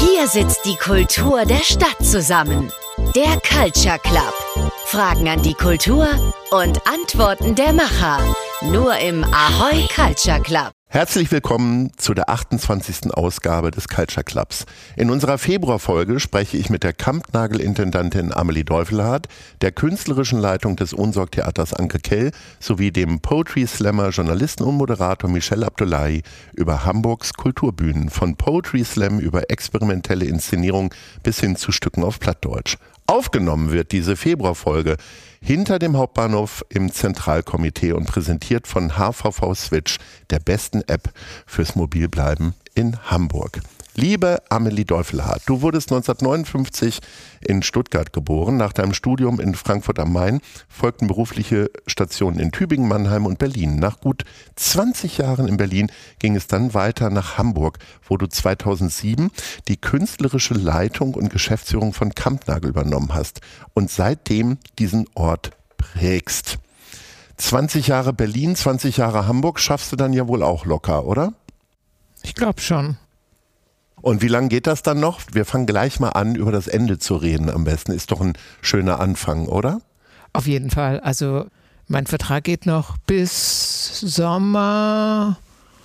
Hier sitzt die Kultur der Stadt zusammen. Der Culture Club. Fragen an die Kultur und Antworten der Macher. Nur im Ahoi Culture Club. Herzlich willkommen zu der 28. Ausgabe des Culture Clubs. In unserer Februarfolge spreche ich mit der Kampnagel-Intendantin Amelie Deufelhardt, der künstlerischen Leitung des Ohnsorg-Theaters Anke Kell sowie dem Poetry Slammer, Journalisten und Moderator Michel Abdullahi über Hamburgs Kulturbühnen, von Poetry Slam über experimentelle Inszenierung bis hin zu Stücken auf Plattdeutsch. Aufgenommen wird diese Februarfolge hinter dem Hauptbahnhof im Zentralkomitee und präsentiert von HVV Switch, der besten App fürs Mobilbleiben in Hamburg. Liebe Amelie Deufelhardt, du wurdest 1959 in Stuttgart geboren. Nach deinem Studium in Frankfurt am Main folgten berufliche Stationen in Tübingen, Mannheim und Berlin. Nach gut 20 Jahren in Berlin ging es dann weiter nach Hamburg, wo du 2007 die künstlerische Leitung und Geschäftsführung von Kampnagel übernommen hast und seitdem diesen Ort prägst. 20 Jahre Berlin, 20 Jahre Hamburg schaffst du dann ja wohl auch locker, oder? Ich glaube schon. Und wie lange geht das dann noch? Wir fangen gleich mal an, über das Ende zu reden am besten. Ist doch ein schöner Anfang, oder? Auf jeden Fall. Also mein Vertrag geht noch bis Sommer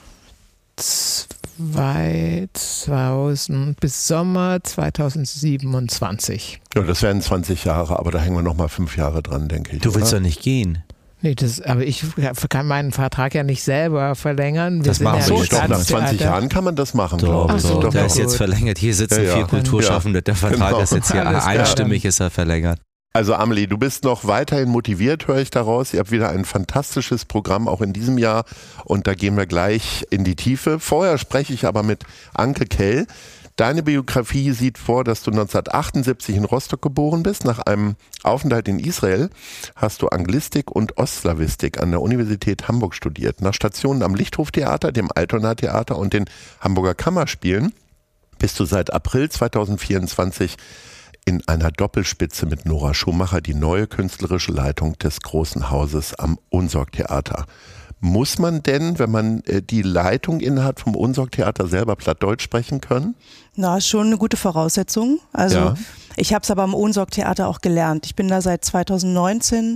2027. Ja, das wären 20 Jahre, aber da hängen wir noch mal 5 Jahre dran, denke ich. Du willst doch nicht gehen. Nee, aber ich kann meinen Vertrag ja nicht selber verlängern. Das machen wir doch. Nach 20 Jahren kann man das machen, glaube ich. So, der ist jetzt verlängert. Hier sitzen 4 Kulturschaffende. Der Vertrag ist jetzt hier einstimmig ist er verlängert. Also Amelie, du bist noch weiterhin motiviert, höre ich daraus. Ihr habt wieder ein fantastisches Programm, auch in diesem Jahr. Und da gehen wir gleich in die Tiefe. Vorher spreche ich aber mit Anke Kell. Deine Biografie sieht vor, dass du 1978 in Rostock geboren bist. Nach einem Aufenthalt in Israel hast du Anglistik und Ostslawistik an der Universität Hamburg studiert. Nach Stationen am Lichthoftheater, dem Altona Theater und den Hamburger Kammerspielen bist du seit April 2024 in einer Doppelspitze mit Nora Schumacher die neue künstlerische Leitung des Großen Hauses am Ohnsorg-Theater. Muss man denn, wenn man die Leitung innehat vom Ohnsorg-Theater, selber Plattdeutsch sprechen können? Na, ist schon eine gute Voraussetzung. Also ja. Ich habe es aber am Ohnsorg-Theater auch gelernt. Ich bin da seit 2019.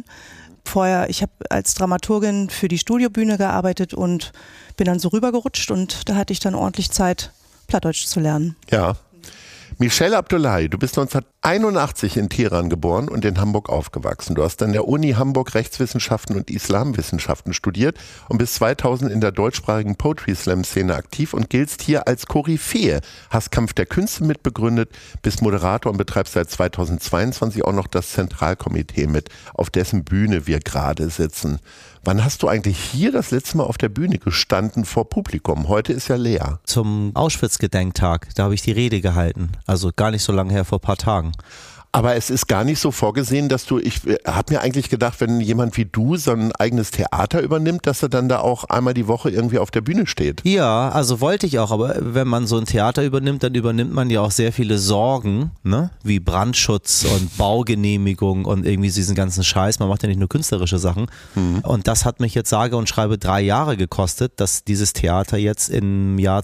Ich habe als Dramaturgin für die Studiobühne gearbeitet und bin dann so rübergerutscht und da hatte ich dann ordentlich Zeit, Plattdeutsch zu lernen. Ja. Michel Abdullahi, du bist 1981 in Teheran geboren und in Hamburg aufgewachsen. Du hast an der Uni Hamburg Rechtswissenschaften und Islamwissenschaften studiert und bis 2000 in der deutschsprachigen Poetry Slam Szene aktiv und giltst hier als Koryphäe. Hast Kampf der Künste mitbegründet, bist Moderator und betreibst seit 2022 auch noch das Zentralkomitee mit, auf dessen Bühne wir gerade sitzen. Wann hast du eigentlich hier das letzte Mal auf der Bühne gestanden vor Publikum? Heute ist ja leer. Zum Auschwitz-Gedenktag, da habe ich die Rede gehalten. Also gar nicht so lange her, vor ein paar Tagen. Aber es ist gar nicht so vorgesehen, dass ich habe mir eigentlich gedacht, wenn jemand wie du so ein eigenes Theater übernimmt, dass er dann da auch einmal die Woche irgendwie auf der Bühne steht. Ja, also wollte ich auch, aber wenn man so ein Theater übernimmt, dann übernimmt man ja auch sehr viele Sorgen, ne? Wie Brandschutz und Baugenehmigung und irgendwie diesen ganzen Scheiß. Man macht ja nicht nur künstlerische Sachen. Und das hat mich jetzt sage und schreibe 3 Jahre gekostet, dass dieses Theater jetzt im Jahr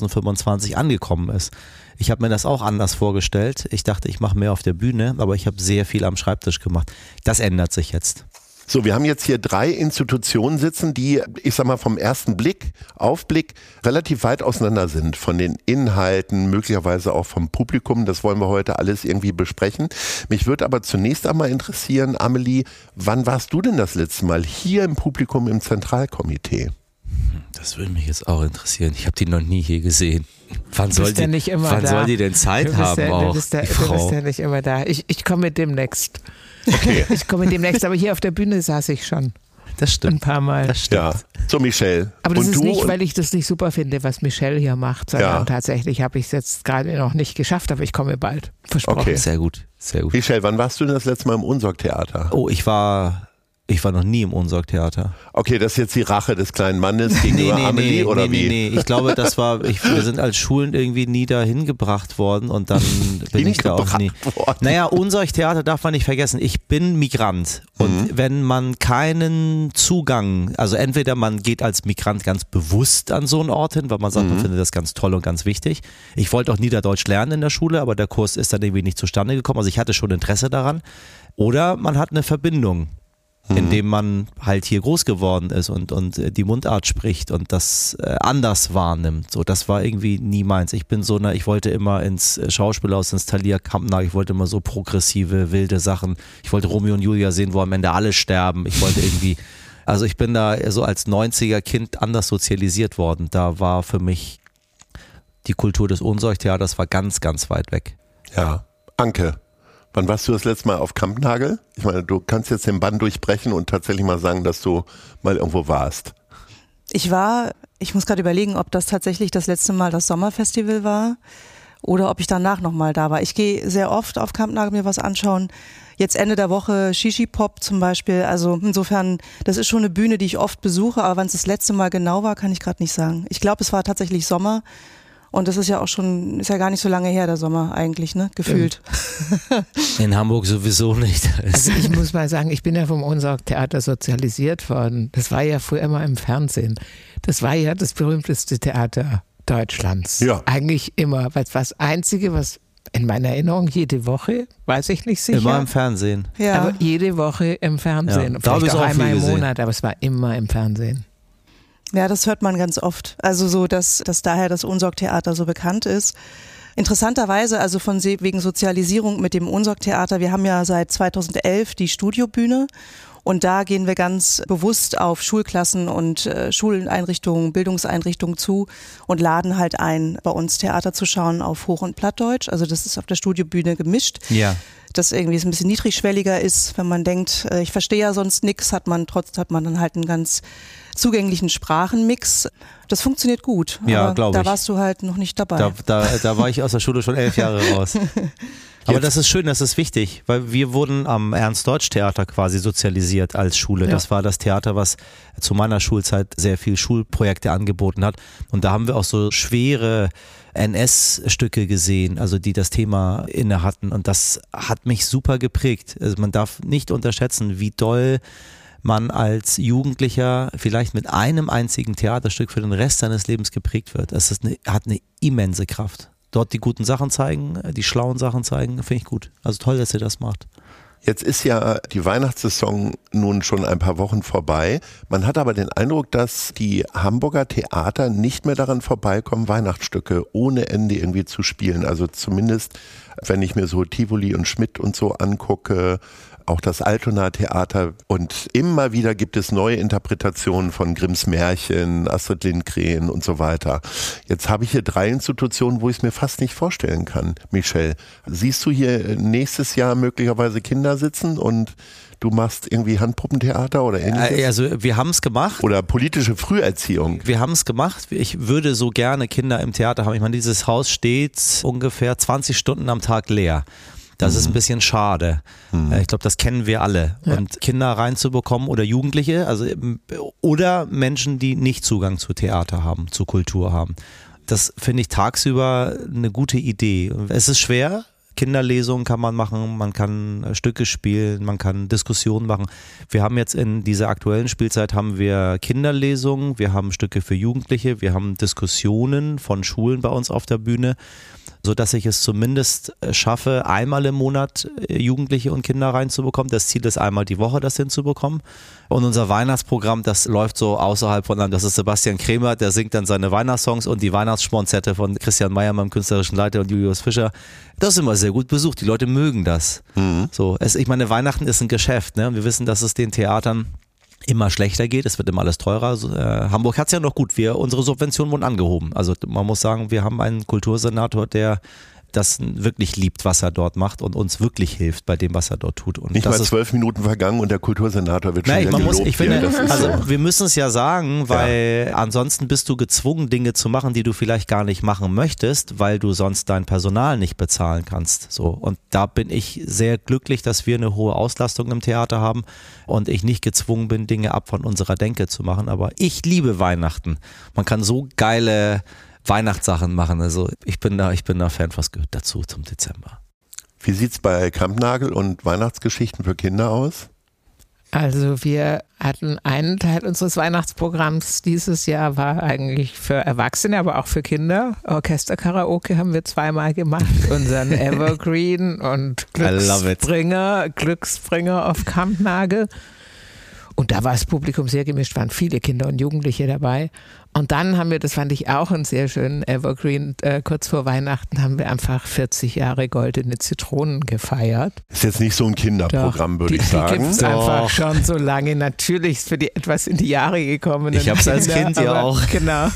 2025 angekommen ist. Ich habe mir das auch anders vorgestellt. Ich dachte, ich mache mehr auf der Bühne, aber ich habe sehr viel am Schreibtisch gemacht. Das ändert sich jetzt. So, wir haben jetzt hier 3 Institutionen sitzen, die, ich sag mal, vom ersten Aufblick relativ weit auseinander sind. Von den Inhalten, möglicherweise auch vom Publikum. Das wollen wir heute alles irgendwie besprechen. Mich würde aber zunächst einmal interessieren, Amelie, wann warst du denn das letzte Mal hier im Publikum im Zentralkomitee? Das würde mich jetzt auch interessieren. Ich habe die noch nie hier gesehen. Wann soll die denn Zeit haben auch, die Frau? Du bist ja nicht immer da. Ich komme demnächst. Okay. Ich komme demnächst, aber hier auf der Bühne saß ich schon. Das stimmt. Ein paar Mal. Das stimmt. Ja. So, Michel. Aber das ist nicht, weil ich das nicht super finde, was Michel hier macht, sondern tatsächlich habe ich es jetzt gerade noch nicht geschafft, aber ich komme bald. Versprochen. Okay. Sehr gut, sehr gut. Michel, wann warst du denn das letzte Mal im Ohnsorg-Theater? Oh, ich war Ich war noch nie im Unsorg-Theater. Okay, das ist jetzt die Rache des kleinen Mannes gegenüber Amelie oder wie? Nee. Ich glaube, wir sind als Schulen irgendwie nie dahin gebracht worden und dann bin ich da auch nie. Naja, Unsorg-Theater darf man nicht vergessen. Ich bin Migrant und wenn man keinen Zugang, also entweder man geht als Migrant ganz bewusst an so einen Ort hin, weil man sagt, man findet das ganz toll und ganz wichtig. Ich wollte auch Niederdeutsch lernen in der Schule, aber der Kurs ist dann irgendwie nicht zustande gekommen. Also ich hatte schon Interesse daran. Oder man hat eine Verbindung, indem man halt hier groß geworden ist und die Mundart spricht und das anders wahrnimmt. So, das war irgendwie nie meins. Ich wollte immer ins Schauspielhaus, ins Thalia Kampnagel, ich wollte immer so progressive, wilde Sachen. Ich wollte Romeo und Julia sehen, wo am Ende alle sterben. Ich wollte irgendwie, also ich bin da so als 90er Kind anders sozialisiert worden. Da war für mich die Kultur des Unsorg-Theaters war ganz, ganz weit weg. Ja, Anke. Wann warst du das letzte Mal auf Kampnagel? Ich meine, du kannst jetzt den Bann durchbrechen und tatsächlich mal sagen, dass du mal irgendwo warst. Ich muss gerade überlegen, ob das tatsächlich das letzte Mal das Sommerfestival war oder ob ich danach nochmal da war. Ich gehe sehr oft auf Kampnagel mir was anschauen. Jetzt Ende der Woche Shishi Pop zum Beispiel. Also insofern, das ist schon eine Bühne, die ich oft besuche, aber wann es das letzte Mal genau war, kann ich gerade nicht sagen. Ich glaube, es war tatsächlich Sommer. Und das ist ja auch schon, ist ja gar nicht so lange her, der Sommer eigentlich, ne? Gefühlt. In Hamburg sowieso nicht. Also ich muss mal sagen, ich bin ja vom Unsorg-Theater sozialisiert worden. Das war ja früher immer im Fernsehen. Das war ja das berühmteste Theater Deutschlands. Ja. Eigentlich immer. Weil es war das Einzige, was in meiner Erinnerung jede Woche, weiß ich nicht sicher. Immer im Fernsehen. Ja. Aber jede Woche im Fernsehen. Ja. Vielleicht auch einmal im Monat, aber es war immer im Fernsehen. Ja, das hört man ganz oft. Also so, dass daher das Unsorg-Theater so bekannt ist. Interessanterweise, also wegen Sozialisierung mit dem Unsorg-Theater, wir haben ja seit 2011 die Studiobühne und da gehen wir ganz bewusst auf Schulklassen und Schuleinrichtungen, Bildungseinrichtungen zu und laden halt ein, bei uns Theater zu schauen auf Hoch- und Plattdeutsch. Also das ist auf der Studiobühne gemischt. Ja. Das irgendwie ein bisschen niedrigschwelliger ist, wenn man denkt, ich verstehe ja sonst nichts, hat man dann halt einen ganz zugänglichen Sprachenmix. Das funktioniert gut. Ja, glaube ich. Da warst du halt noch nicht dabei. Da war ich aus der Schule schon 11 Jahre raus. Aber das ist schön, das ist wichtig, weil wir wurden am Ernst-Deutsch-Theater quasi sozialisiert als Schule. Ja. Das war das Theater, was zu meiner Schulzeit sehr viel Schulprojekte angeboten hat. Und da haben wir auch so schwere NS-Stücke gesehen, also die das Thema inne hatten. Und das hat mich super geprägt. Also man darf nicht unterschätzen, wie doll man als Jugendlicher vielleicht mit einem einzigen Theaterstück für den Rest seines Lebens geprägt wird. Es hat eine immense Kraft. Dort die guten Sachen zeigen, die schlauen Sachen zeigen, finde ich gut. Also toll, dass ihr das macht. Jetzt ist ja die Weihnachtssaison nun schon ein paar Wochen vorbei. Man hat aber den Eindruck, dass die Hamburger Theater nicht mehr daran vorbeikommen, Weihnachtsstücke ohne Ende irgendwie zu spielen. Also zumindest, wenn ich mir so Tivoli und Schmidt und so angucke, auch das Altonaer Theater, und immer wieder gibt es neue Interpretationen von Grimms Märchen, Astrid Lindgren und so weiter. Jetzt habe ich hier 3 Institutionen, wo ich es mir fast nicht vorstellen kann. Michelle, siehst du hier nächstes Jahr möglicherweise Kinder sitzen und du machst irgendwie Handpuppentheater oder ähnliches? Also wir haben es gemacht. Oder politische Früherziehung. Wir haben es gemacht. Ich würde so gerne Kinder im Theater haben. Ich meine, dieses Haus steht ungefähr 20 Stunden am Tag leer. Das ist ein bisschen schade. Ich glaube, das kennen wir alle. Ja. Und Kinder reinzubekommen oder Jugendliche, oder Menschen, die nicht Zugang zu Theater haben, zu Kultur haben. Das finde ich tagsüber eine gute Idee. Es ist schwer. Kinderlesungen kann man machen, man kann Stücke spielen, man kann Diskussionen machen. Wir haben jetzt in dieser aktuellen Spielzeit haben wir Kinderlesungen, wir haben Stücke für Jugendliche, wir haben Diskussionen von Schulen bei uns auf der Bühne, sodass ich es zumindest schaffe, einmal im Monat Jugendliche und Kinder reinzubekommen. Das Ziel ist, einmal die Woche das hinzubekommen. Und unser Weihnachtsprogramm, das läuft so außerhalb von einem, das ist Sebastian Krämer, der singt dann seine Weihnachtssongs und die Weihnachtsschmonzette von Christian Meyer, meinem künstlerischen Leiter, und Julius Fischer. Das ist immer sehr gut besucht. Die Leute mögen das. Ich meine, Weihnachten ist ein Geschäft, ne? Und wir wissen, dass es den Theatern immer schlechter geht, es wird immer alles teurer. Hamburg hat es ja noch gut, unsere Subventionen wurden angehoben. Also man muss sagen, wir haben einen Kultursenator, der das wirklich liebt, was er dort macht und uns wirklich hilft bei dem, was er dort tut. Und nicht mal 12 Minuten vergangen und der Kultursenator wird schon gelobt. Ich finde, wir müssen es ja sagen, weil ansonsten bist du gezwungen, Dinge zu machen, die du vielleicht gar nicht machen möchtest, weil du sonst dein Personal nicht bezahlen kannst. So. Und da bin ich sehr glücklich, dass wir eine hohe Auslastung im Theater haben und ich nicht gezwungen bin, Dinge ab von unserer Denke zu machen. Aber ich liebe Weihnachten. Man kann so geile Weihnachtssachen machen. Also ich bin da Fan, was gehört dazu zum Dezember. Wie sieht's bei Kampnagel und Weihnachtsgeschichten für Kinder aus? Also wir hatten einen Teil unseres Weihnachtsprogramms dieses Jahr war eigentlich für Erwachsene, aber auch für Kinder. Orchester-Karaoke haben wir 2-mal gemacht. Unseren Evergreen und Glücksbringer auf Kampnagel. Und da war das Publikum sehr gemischt, waren viele Kinder und Jugendliche dabei. Und dann haben wir, das fand ich auch einen sehr schönen Evergreen, kurz vor Weihnachten haben wir einfach 40 Jahre Goldene Zitronen gefeiert. Ist jetzt nicht so ein Kinderprogramm, würde ich sagen. Die gibt es einfach schon so lange. Natürlich ist für die etwas in die Jahre gekommenen Ich habe es als Kind ja auch. Genau.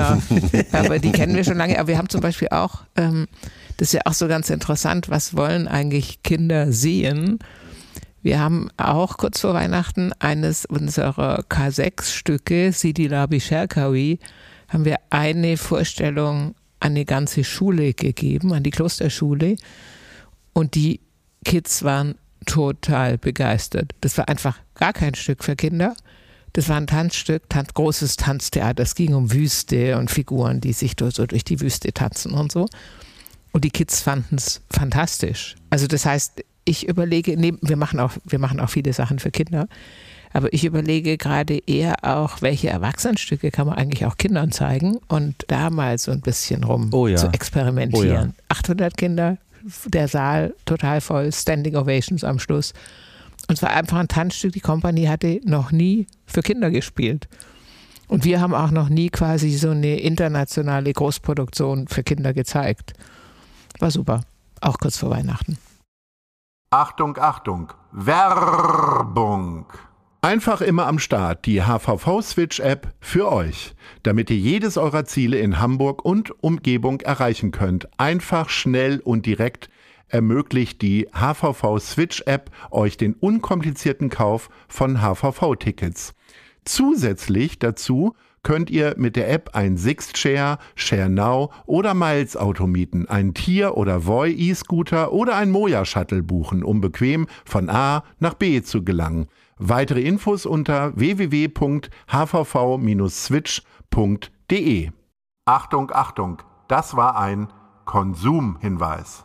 Aber die kennen wir schon lange. Aber wir haben zum Beispiel auch, das ist ja auch so ganz interessant, was wollen eigentlich Kinder sehen? Wir haben auch kurz vor Weihnachten eines unserer K6-Stücke, Sidi Labi Sherkawi, haben wir eine Vorstellung an eine ganze Schule gegeben, an die Klosterschule. Und die Kids waren total begeistert. Das war einfach gar kein Stück für Kinder. Das war ein Tanzstück, großes Tanztheater. Es ging um Wüste und Figuren, die sich so durch die Wüste tanzen und so. Und die Kids fanden es fantastisch. Also das heißt, ich überlege, wir machen auch viele Sachen für Kinder, aber ich überlege gerade eher auch, welche Erwachsenenstücke kann man eigentlich auch Kindern zeigen und da mal so ein bisschen zu experimentieren. 800 Kinder, der Saal total voll, Standing Ovations am Schluss. Und es war einfach ein Tanzstück, die Kompanie hatte noch nie für Kinder gespielt. Und wir haben auch noch nie quasi so eine internationale Großproduktion für Kinder gezeigt. War super, auch kurz vor Weihnachten. Achtung, Achtung, Werbung! Einfach immer am Start die HVV-Switch-App für euch, damit ihr jedes eurer Ziele in Hamburg und Umgebung erreichen könnt. Einfach, schnell und direkt ermöglicht die HVV-Switch-App euch den unkomplizierten Kauf von HVV-Tickets. Zusätzlich dazu könnt ihr mit der App ein Sixt-Share, ShareNow oder Miles-Auto mieten, einen Tier- oder Voi E-Scooter oder ein Moja-Shuttle buchen, um bequem von A nach B zu gelangen. Weitere Infos unter www.hvv-switch.de. Achtung, Achtung, das war ein Konsumhinweis.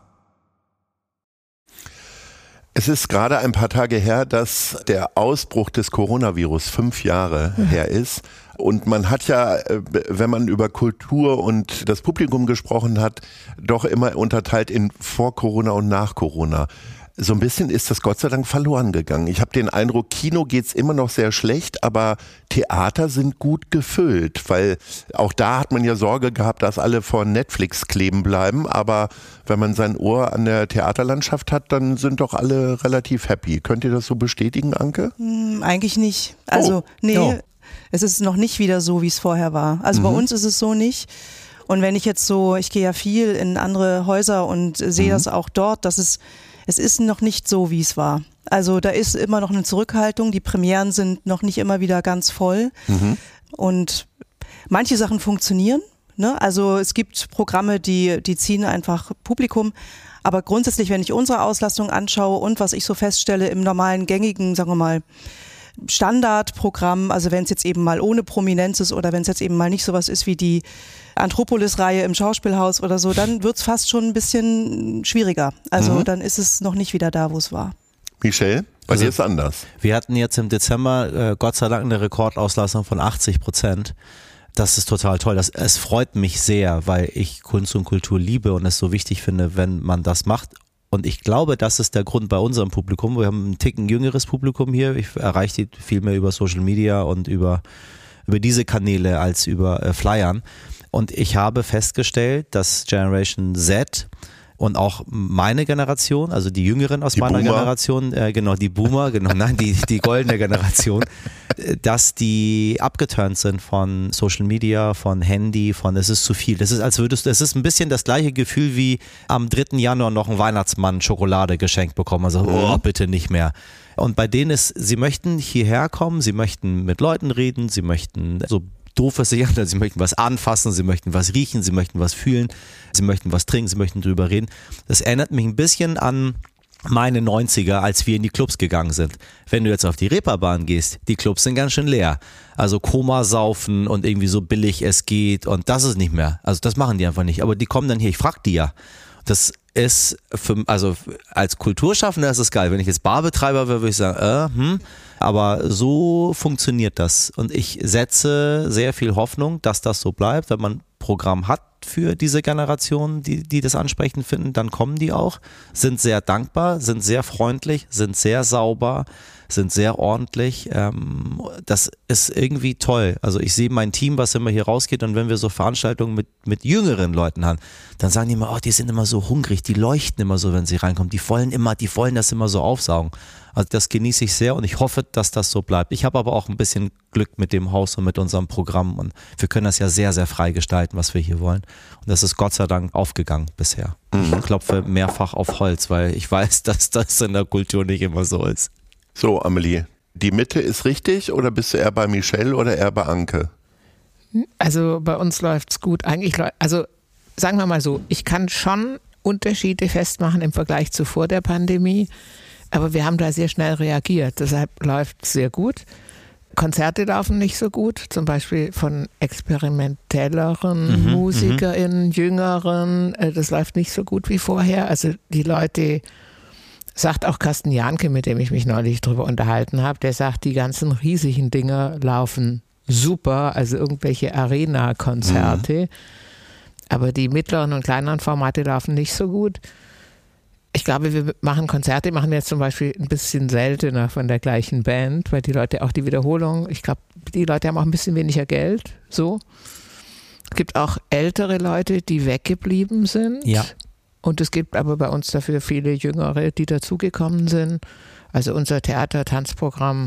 Es ist gerade ein paar Tage her, dass der Ausbruch des Coronavirus 5 Jahre her ist. Und man hat ja, wenn man über Kultur und das Publikum gesprochen hat, doch immer unterteilt in vor Corona und nach Corona. So ein bisschen ist das Gott sei Dank verloren gegangen. Ich habe den Eindruck, Kino geht's immer noch sehr schlecht, aber Theater sind gut gefüllt, weil auch da hat man ja Sorge gehabt, dass alle vor Netflix kleben bleiben, aber wenn man sein Ohr an der Theaterlandschaft hat, dann sind doch alle relativ happy. Könnt ihr das so bestätigen, Anke? Eigentlich nicht. Also es ist noch nicht wieder so, wie es vorher war. Also bei uns ist es so nicht. Und wenn ich jetzt ich gehe ja viel in andere Häuser und sehe das auch dort, dass es ist noch nicht so, wie es war. Also da ist immer noch eine Zurückhaltung. Die Premieren sind noch nicht immer wieder ganz voll. Und manche Sachen funktionieren. Ne? Also es gibt Programme, die ziehen einfach Publikum. Aber grundsätzlich, wenn ich unsere Auslastung anschaue und was ich so feststelle im normalen, gängigen, sagen wir mal, Standardprogramm, also wenn es jetzt eben mal ohne Prominenz ist oder wenn es jetzt eben mal nicht sowas ist wie die Anthropolis-Reihe im Schauspielhaus oder so, dann wird es fast schon ein bisschen schwieriger. Also dann ist es noch nicht wieder da, wo es war. Michelle, bei dir ist es anders. Wir hatten jetzt im Dezember Gott sei Dank eine Rekordauslassung von 80%. Das ist total toll. Es freut mich sehr, weil ich Kunst und Kultur liebe und es so wichtig finde, wenn man das macht. Und ich glaube, das ist der Grund bei unserem Publikum. Wir haben ein Ticken jüngeres Publikum hier. Ich erreiche die viel mehr über Social Media und über diese Kanäle als über Flyern. Und ich habe festgestellt, dass Generation Z Und auch meine Generation, also die Jüngeren aus meiner Generation, die Boomer, die goldene Generation, dass die abgeturnt sind von Social Media, von Handy, es ist zu viel. Das ist, es ist ein bisschen das gleiche Gefühl wie am 3. Januar noch ein Weihnachtsmann Schokolade geschenkt bekommen. Also, bitte nicht mehr. Und bei denen sie möchten hierher kommen, sie möchten mit Leuten reden, sie möchten so doof es sich anhört, sie möchten was anfassen, sie möchten was riechen, sie möchten was fühlen, sie möchten was trinken, sie möchten drüber reden. Das erinnert mich ein bisschen an meine 90er, als wir in die Clubs gegangen sind. Wenn du jetzt auf die Reeperbahn gehst, die Clubs sind ganz schön leer. Also Komasaufen und irgendwie so billig es geht und das ist nicht mehr. Also das machen die einfach nicht. Aber die kommen dann hier, ich frag die ja. Das ist als Kulturschaffender ist es geil. Wenn ich jetzt Barbetreiber wäre, würde ich sagen, aber so funktioniert das. Und ich setze sehr viel Hoffnung, dass das so bleibt. Wenn man ein Programm hat für diese Generation, die das ansprechend finden, dann kommen die auch, sind sehr dankbar, sind sehr freundlich, sind sehr sauber, sind sehr ordentlich. Das ist irgendwie toll. Also ich sehe mein Team, was immer hier rausgeht, und wenn wir so Veranstaltungen mit jüngeren Leuten haben, dann sagen die immer, die sind immer so hungrig, die leuchten immer so, wenn sie reinkommen, die wollen das immer so aufsaugen. Also das genieße ich sehr und ich hoffe, dass das so bleibt. Ich habe aber auch ein bisschen Glück mit dem Haus und mit unserem Programm und wir können das ja sehr, sehr frei gestalten, was wir hier wollen. Und das ist Gott sei Dank aufgegangen bisher. Ich klopfe mehrfach auf Holz, weil ich weiß, dass das in der Kultur nicht immer so ist. So, Amelie, die Mitte ist richtig oder bist du eher bei Michelle oder eher bei Anke? Also bei uns läuft's gut. Eigentlich, also sagen wir mal so, ich kann schon Unterschiede festmachen im Vergleich zu vor der Pandemie, aber wir haben da sehr schnell reagiert. Deshalb läuft es sehr gut. Konzerte laufen nicht so gut, zum Beispiel von experimentelleren MusikerInnen, Jüngeren. Das läuft nicht so gut wie vorher. Also die Leute, sagt auch Carsten Jahnke, mit dem ich mich neulich drüber unterhalten habe, der sagt, die ganzen riesigen Dinger laufen super, also irgendwelche Arena-Konzerte. Aber die mittleren und kleineren Formate laufen nicht so gut. Ich glaube, wir machen Konzerte, machen jetzt zum Beispiel ein bisschen seltener von der gleichen Band, weil die Leute auch die Wiederholung, ich glaube, die Leute haben auch ein bisschen weniger Geld, so. Es gibt auch ältere Leute, die weggeblieben sind. Ja. Und es gibt aber bei uns dafür viele Jüngere, die dazugekommen sind. Also unser Theater-Tanzprogramm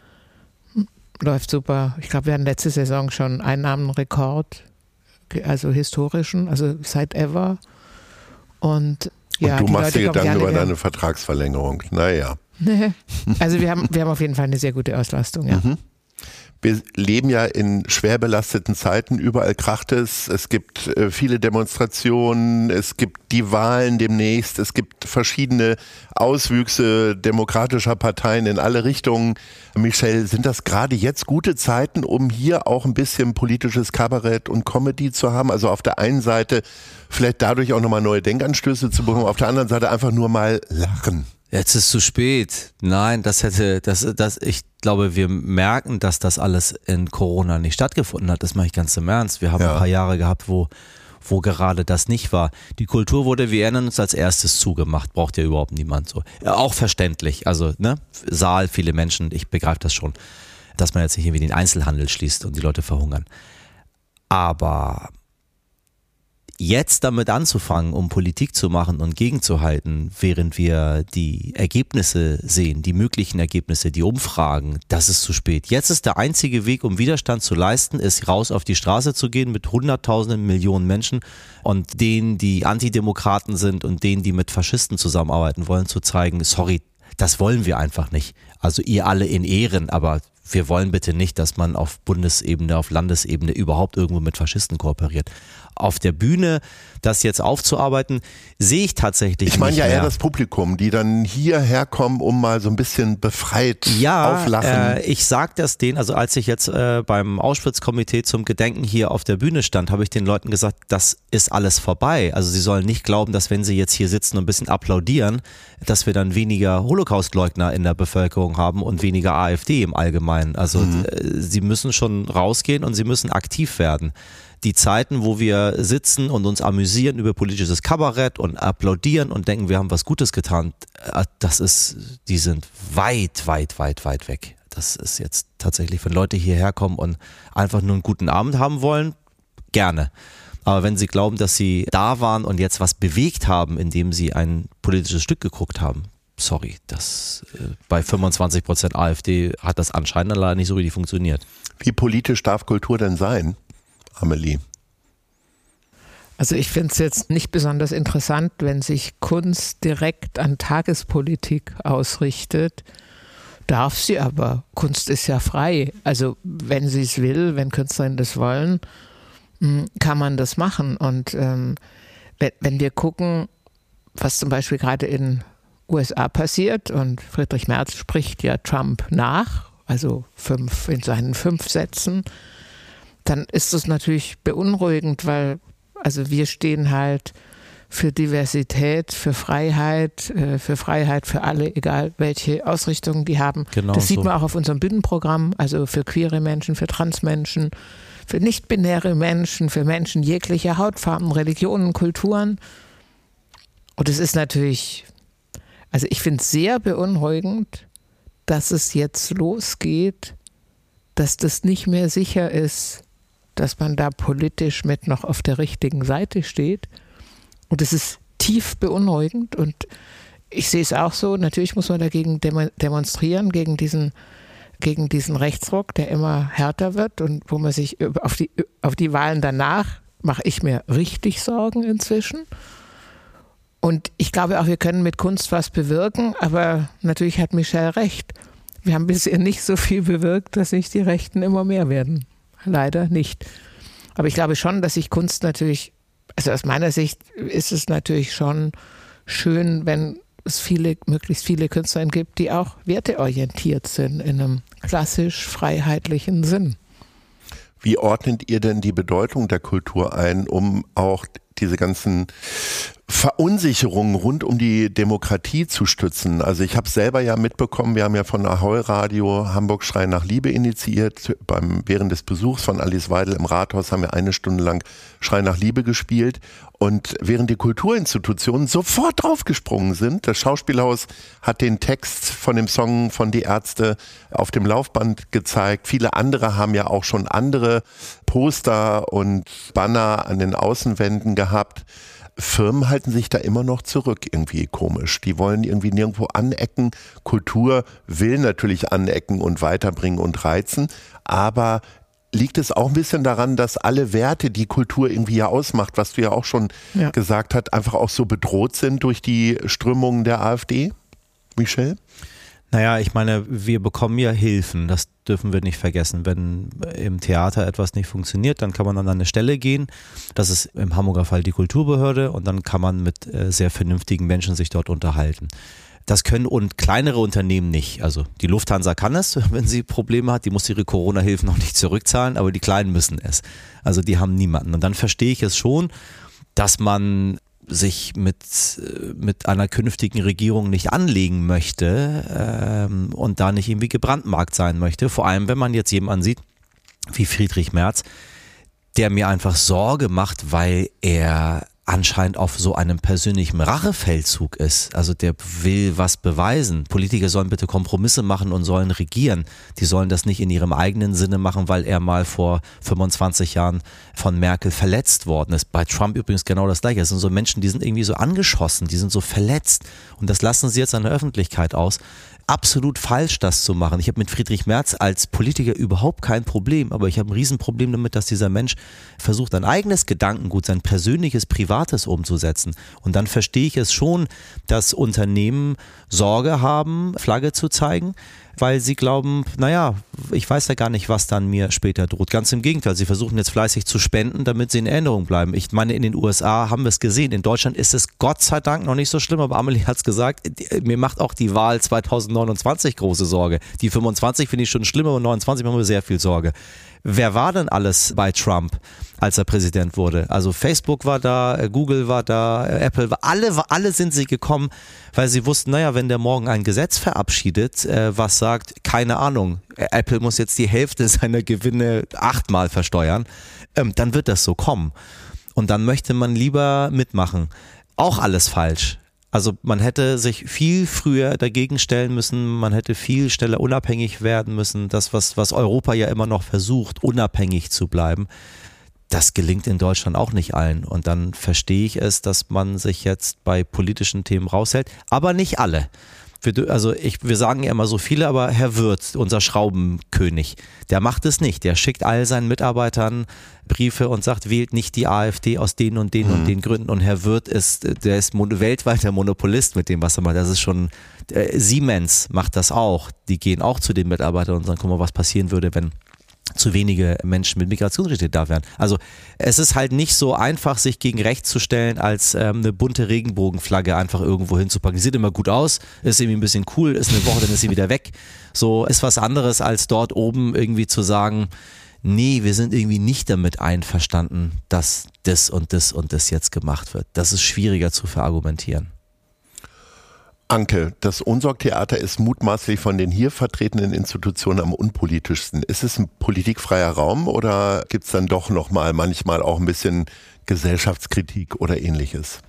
läuft super. Ich glaube, wir hatten letzte Saison schon Einnahmenrekord, also historischen, also seit ever. Und ja, du machst dir Gedanken über deine Vertragsverlängerung. Naja. Also wir haben auf jeden Fall eine sehr gute Auslastung, ja. Wir leben ja in schwer belasteten Zeiten, überall kracht es, es gibt viele Demonstrationen, es gibt die Wahlen demnächst, es gibt verschiedene Auswüchse demokratischer Parteien in alle Richtungen. Michelle, sind das gerade jetzt gute Zeiten, um hier auch ein bisschen politisches Kabarett und Comedy zu haben? Also auf der einen Seite vielleicht dadurch auch nochmal neue Denkanstöße zu bekommen, auf der anderen Seite einfach nur mal lachen. Jetzt ist zu spät. Nein, ich glaube, wir merken, dass das alles in Corona nicht stattgefunden hat. Das mache ich ganz im Ernst. Wir haben ein paar Jahre gehabt, wo gerade das nicht war. Die Kultur wurde, wir erinnern uns, als erstes zugemacht. Braucht ja überhaupt niemand so. Ja, auch verständlich. Also, Saal, viele Menschen, ich begreife das schon, dass man jetzt nicht irgendwie den Einzelhandel schließt und die Leute verhungern. Aber jetzt damit anzufangen, um Politik zu machen und gegenzuhalten, während wir die Ergebnisse sehen, die möglichen Ergebnisse, die Umfragen, das ist zu spät. Jetzt ist der einzige Weg, um Widerstand zu leisten, ist raus auf die Straße zu gehen mit Hunderttausenden, Millionen Menschen und denen, die Antidemokraten sind und denen, die mit Faschisten zusammenarbeiten wollen, zu zeigen, sorry, das wollen wir einfach nicht. Also ihr alle in Ehren, aber wir wollen bitte nicht, dass man auf Bundesebene, auf Landesebene überhaupt irgendwo mit Faschisten kooperiert. Auf der Bühne das jetzt aufzuarbeiten, sehe ich tatsächlich Ich meine nicht ja mehr. eher das Publikum, die dann hierher kommen, um mal so ein bisschen befreit auflachen. Ich sag das denen, also als ich jetzt beim Auschwitz-Komitee zum Gedenken hier auf der Bühne stand, habe ich den Leuten gesagt, das ist alles vorbei. Also sie sollen nicht glauben, dass wenn sie jetzt hier sitzen und ein bisschen applaudieren, dass wir dann weniger Holocaustleugner in der Bevölkerung haben und weniger AfD im Allgemeinen. Also sie müssen schon rausgehen und sie müssen aktiv werden. Die Zeiten, wo wir sitzen und uns amüsieren über politisches Kabarett und applaudieren und denken, wir haben was Gutes getan, die sind weit, weit, weit, weit weg. Das ist jetzt tatsächlich, wenn Leute hierher kommen und einfach nur einen guten Abend haben wollen, gerne. Aber wenn sie glauben, dass sie da waren und jetzt was bewegt haben, indem sie ein politisches Stück geguckt haben, sorry, das bei 25% AfD hat das anscheinend leider nicht so richtig funktioniert. Wie politisch darf Kultur denn sein, Amelie? Also ich finde es jetzt nicht besonders interessant, wenn sich Kunst direkt an Tagespolitik ausrichtet. Darf sie aber. Kunst ist ja frei. Also wenn sie es will, wenn Künstlerinnen das wollen, kann man das machen. Und wenn wir gucken, was zum Beispiel gerade in USA passiert, und Friedrich Merz spricht ja Trump nach, also in seinen 5 Sätzen, dann ist das natürlich beunruhigend, weil also wir stehen halt für Diversität, für Freiheit für alle, egal welche Ausrichtungen die haben. Genau das sieht so. man auch auf unserem Bühnenprogramm, also für queere Menschen, für Transmenschen, für nicht-binäre Menschen, für Menschen jeglicher Hautfarben, Religionen, Kulturen. Und es ist natürlich, also ich finde es sehr beunruhigend, dass es jetzt losgeht, dass das nicht mehr sicher ist, dass man da politisch mit noch auf der richtigen Seite steht. Und es ist tief beunruhigend und ich sehe es auch so, natürlich muss man dagegen demonstrieren, gegen diesen Rechtsruck, der immer härter wird und wo man sich auf die Wahlen danach, mache ich mir richtig Sorgen inzwischen. Und ich glaube auch, wir können mit Kunst was bewirken, aber natürlich hat Michelle recht. Wir haben bisher nicht so viel bewirkt, dass sich die Rechten immer mehr werden. Leider nicht. Aber ich glaube schon, dass sich Kunst natürlich, also aus meiner Sicht ist es natürlich schon schön, wenn es möglichst viele Künstlerinnen gibt, die auch werteorientiert sind in einem klassisch freiheitlichen Sinn. Wie ordnet ihr denn die Bedeutung der Kultur ein, um auch diese ganzen Verunsicherungen rund um die Demokratie zu stützen? Also ich habe selber ja mitbekommen, wir haben ja von Ahoi Radio Hamburg Schrei nach Liebe initiiert. Während des Besuchs von Alice Weidel im Rathaus haben wir 1 Stunde lang Schrei nach Liebe gespielt. Und während die Kulturinstitutionen sofort draufgesprungen sind, das Schauspielhaus hat den Text von dem Song von Die Ärzte auf dem Laufband gezeigt. Viele andere haben ja auch schon andere Poster und Banner an den Außenwänden gehabt. Firmen halten sich da immer noch zurück, irgendwie komisch. Die wollen irgendwie nirgendwo anecken. Kultur will natürlich anecken und weiterbringen und reizen, aber liegt es auch ein bisschen daran, dass alle Werte, die Kultur irgendwie ja ausmacht, was du ja auch schon gesagt hast, einfach auch so bedroht sind durch die Strömungen der AfD? Michelle? Naja, ich meine, wir bekommen ja Hilfen, das dürfen wir nicht vergessen. Wenn im Theater etwas nicht funktioniert, dann kann man an eine Stelle gehen. Das ist im Hamburger Fall die Kulturbehörde und dann kann man mit sehr vernünftigen Menschen sich dort unterhalten. Das können und kleinere Unternehmen nicht. Also die Lufthansa kann es, wenn sie Probleme hat. Die muss ihre Corona-Hilfen noch nicht zurückzahlen, aber die Kleinen müssen es. Also die haben niemanden. Und dann verstehe ich es schon, dass man sich mit einer künftigen Regierung nicht anlegen möchte und da nicht irgendwie gebrandmarkt sein möchte. Vor allem, wenn man jetzt jemanden sieht, wie Friedrich Merz, der mir einfach Sorge macht, weil er anscheinend auf so einem persönlichen Rachefeldzug ist. Also der will was beweisen. Politiker sollen bitte Kompromisse machen und sollen regieren. Die sollen das nicht in ihrem eigenen Sinne machen, weil er mal vor 25 Jahren von Merkel verletzt worden ist. Bei Trump übrigens genau das Gleiche. Das sind so Menschen, die sind irgendwie so angeschossen, die sind so verletzt. Und das lassen sie jetzt an der Öffentlichkeit aus. Absolut falsch, das zu machen. Ich habe mit Friedrich Merz als Politiker überhaupt kein Problem, aber ich habe ein Riesenproblem damit, dass dieser Mensch versucht, ein eigenes Gedankengut, sein persönliches, privates umzusetzen. Und dann verstehe ich es schon, dass Unternehmen Sorge haben, Flagge zu zeigen, weil sie glauben, naja, ich weiß ja gar nicht, was dann mir später droht. Ganz im Gegenteil, sie versuchen jetzt fleißig zu spenden, damit sie in Erinnerung bleiben. Ich meine, in den USA haben wir es gesehen. In Deutschland ist es Gott sei Dank noch nicht so schlimm, aber Amelie hat es gesagt, mir macht auch die Wahl 2029 große Sorge. Die 25 finde ich schon schlimm, aber 29 machen wir sehr viel Sorge. Wer war denn alles bei Trump, als er Präsident wurde? Also Facebook war da, Google war da, Apple war, alle sind sie gekommen, weil sie wussten, naja, wenn der morgen ein Gesetz verabschiedet, was sagt, keine Ahnung, Apple muss jetzt die Hälfte seiner Gewinne 8-mal versteuern, dann wird das so kommen. Und dann möchte man lieber mitmachen. Auch alles falsch. Also man hätte sich viel früher dagegen stellen müssen, man hätte viel schneller unabhängig werden müssen. Das, was Europa ja immer noch versucht, unabhängig zu bleiben. das gelingt in Deutschland auch nicht allen. Und dann verstehe ich es, dass man sich jetzt bei politischen Themen raushält, aber nicht alle. Wir sagen ja immer so viele, aber Herr Wirth, unser Schraubenkönig, der macht es nicht. Der schickt all seinen Mitarbeitern Briefe und sagt, wählt nicht die AfD aus den und den und den Gründen. Und Herr Wirth ist weltweiter Monopolist mit dem, was er macht. Das ist schon, Siemens macht das auch. Die gehen auch zu den Mitarbeitern und sagen, guck mal, was passieren würde, wenn zu wenige Menschen mit Migrationsgeschichte da wären. Also es ist halt nicht so einfach, sich gegen rechts zu stellen, als eine bunte Regenbogenflagge einfach irgendwo hinzupacken. Die sieht immer gut aus, ist irgendwie ein bisschen cool, ist eine Woche, dann ist sie wieder weg. So ist was anderes, als dort oben irgendwie zu sagen, nee, wir sind irgendwie nicht damit einverstanden, dass das und das und das jetzt gemacht wird. Das ist schwieriger zu verargumentieren. Anke, das Unsorg-Theater ist mutmaßlich von den hier vertretenen Institutionen am unpolitischsten. Ist es ein politikfreier Raum oder gibt es dann doch nochmal manchmal auch ein bisschen Gesellschaftskritik oder ähnliches?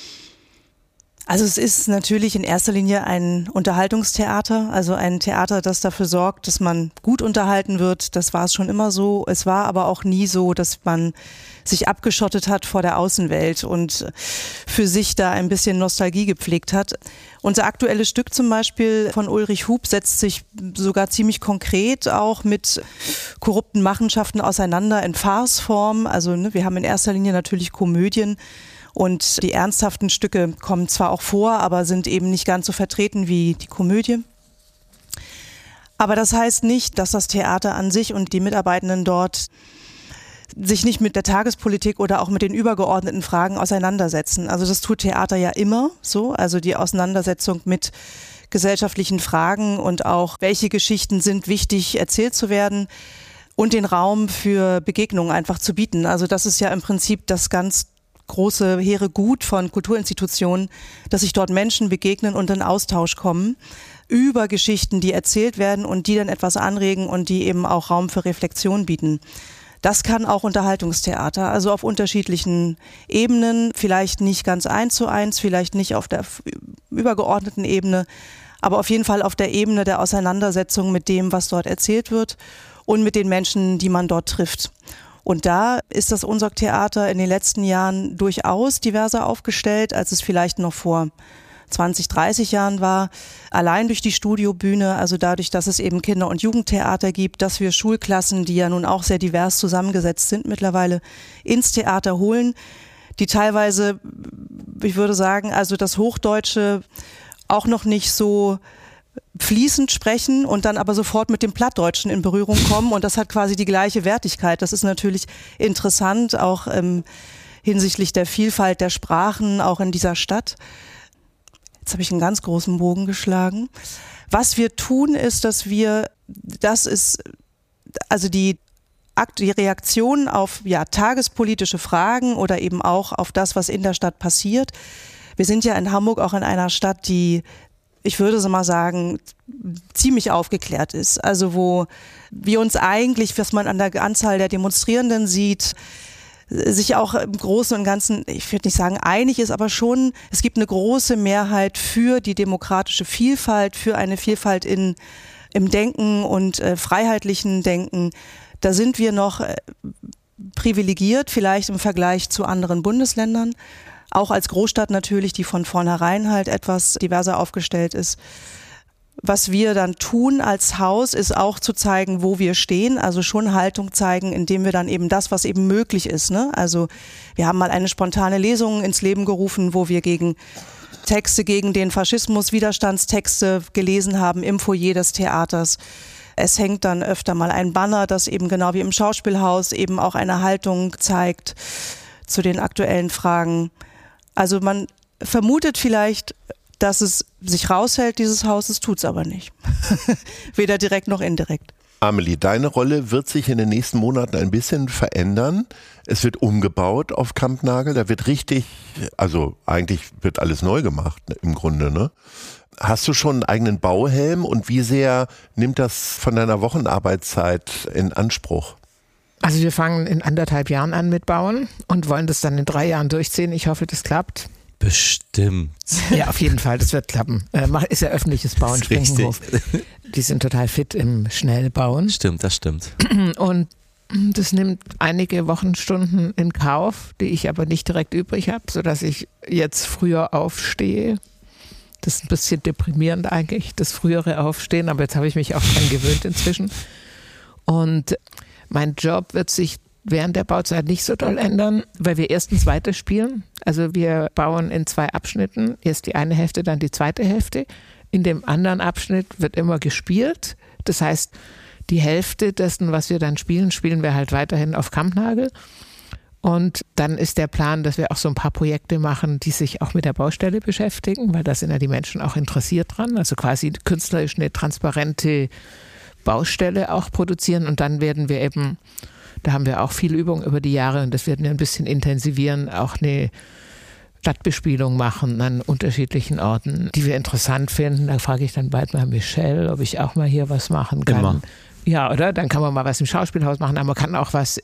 Also es ist natürlich in erster Linie ein Unterhaltungstheater, also ein Theater, das dafür sorgt, dass man gut unterhalten wird. Das war es schon immer so. Es war aber auch nie so, dass man sich abgeschottet hat vor der Außenwelt und für sich da ein bisschen Nostalgie gepflegt hat. Unser aktuelles Stück zum Beispiel von Ulrich Hub setzt sich sogar ziemlich konkret auch mit korrupten Machenschaften auseinander in Farceform. Also wir haben in erster Linie natürlich Komödien. Und die ernsthaften Stücke kommen zwar auch vor, aber sind eben nicht ganz so vertreten wie die Komödie. Aber das heißt nicht, dass das Theater an sich und die Mitarbeitenden dort sich nicht mit der Tagespolitik oder auch mit den übergeordneten Fragen auseinandersetzen. Also das tut Theater ja immer so, also die Auseinandersetzung mit gesellschaftlichen Fragen und auch welche Geschichten sind wichtig erzählt zu werden und den Raum für Begegnungen einfach zu bieten. Also das ist ja im Prinzip das ganz große, hehre Gut von Kulturinstitutionen, dass sich dort Menschen begegnen und in Austausch kommen über Geschichten, die erzählt werden und die dann etwas anregen und die eben auch Raum für Reflexion bieten. Das kann auch Unterhaltungstheater, also auf unterschiedlichen Ebenen, vielleicht nicht ganz 1:1, vielleicht nicht auf der übergeordneten Ebene, aber auf jeden Fall auf der Ebene der Auseinandersetzung mit dem, was dort erzählt wird und mit den Menschen, die man dort trifft. Und da ist das Unsorg-Theater in den letzten Jahren durchaus diverser aufgestellt, als es vielleicht noch vor 20, 30 Jahren war. Allein durch die Studiobühne, also dadurch, dass es eben Kinder- und Jugendtheater gibt, dass wir Schulklassen, die ja nun auch sehr divers zusammengesetzt sind mittlerweile, ins Theater holen, die teilweise, ich würde sagen, also das Hochdeutsche auch noch nicht so fließend sprechen und dann aber sofort mit dem Plattdeutschen in Berührung kommen und das hat quasi die gleiche Wertigkeit. Das ist natürlich interessant, auch hinsichtlich der Vielfalt der Sprachen, auch in dieser Stadt. Jetzt habe ich einen ganz großen Bogen geschlagen. Was wir tun ist, die Reaktion auf tagespolitische Fragen oder eben auch auf das, was in der Stadt passiert. Wir sind ja in Hamburg auch in einer Stadt, die, ich würde so mal sagen, ziemlich aufgeklärt ist. Also wo wir uns eigentlich, was man an der Anzahl der Demonstrierenden sieht, sich auch im Großen und Ganzen, ich würde nicht sagen einig ist, aber schon, es gibt eine große Mehrheit für die demokratische Vielfalt, für eine Vielfalt im Denken und freiheitlichen Denken. Da sind wir noch privilegiert, vielleicht im Vergleich zu anderen Bundesländern. Auch als Großstadt natürlich, die von vornherein halt etwas diverser aufgestellt ist. Was wir dann tun als Haus, ist auch zu zeigen, wo wir stehen, also schon Haltung zeigen, indem wir dann eben das, was eben möglich ist, ne? Also wir haben mal eine spontane Lesung ins Leben gerufen, wo wir Texte gegen den Faschismus, Widerstandstexte gelesen haben im Foyer des Theaters. Es hängt dann öfter mal ein Banner, das eben genau wie im Schauspielhaus eben auch eine Haltung zeigt zu den aktuellen Fragen. Also man vermutet vielleicht, dass es sich raushält, dieses Haus, es tut es aber nicht. Weder direkt noch indirekt. Amelie, deine Rolle wird sich in den nächsten Monaten ein bisschen verändern. Es wird umgebaut auf Kampnagel, da wird eigentlich wird alles neu gemacht im Grunde, ne? Hast du schon einen eigenen Bauhelm und wie sehr nimmt das von deiner Wochenarbeitszeit in Anspruch? Also wir fangen in 1,5 Jahren an mit Bauen und wollen das dann in 3 Jahren durchziehen. Ich hoffe, das klappt. Bestimmt. Ja, auf jeden Fall, das wird klappen. Ist ja öffentliches Bauen, Sprinkenhof. Die sind total fit im Schnellbauen. Stimmt, das stimmt. Und Das nimmt einige Wochenstunden in Kauf, die ich aber nicht direkt übrig habe, sodass ich jetzt früher aufstehe. Das ist ein bisschen deprimierend eigentlich, das frühere Aufstehen, aber jetzt habe ich mich auch dran gewöhnt inzwischen. Und mein Job wird sich während der Bauzeit nicht so doll ändern, weil wir erstens weiterspielen. Also wir bauen in 2 Abschnitten, erst die eine Hälfte, dann die zweite Hälfte. In dem anderen Abschnitt wird immer gespielt. Das heißt, die Hälfte dessen, was wir dann spielen, spielen wir halt weiterhin auf Kampnagel. Und dann ist der Plan, dass wir auch so ein paar Projekte machen, die sich auch mit der Baustelle beschäftigen, weil da sind ja die Menschen auch interessiert dran. Also quasi künstlerisch eine transparente Baustelle auch produzieren. Und dann werden wir eben, da haben wir auch viel Übung über die Jahre und das werden wir ein bisschen intensivieren, auch eine Stadtbespielung machen an unterschiedlichen Orten, die wir interessant finden. Da frage ich dann bald mal Michelle, ob ich auch mal hier was machen kann. Immer. Ja, oder? Dann kann man mal was im Schauspielhaus machen, aber man kann auch was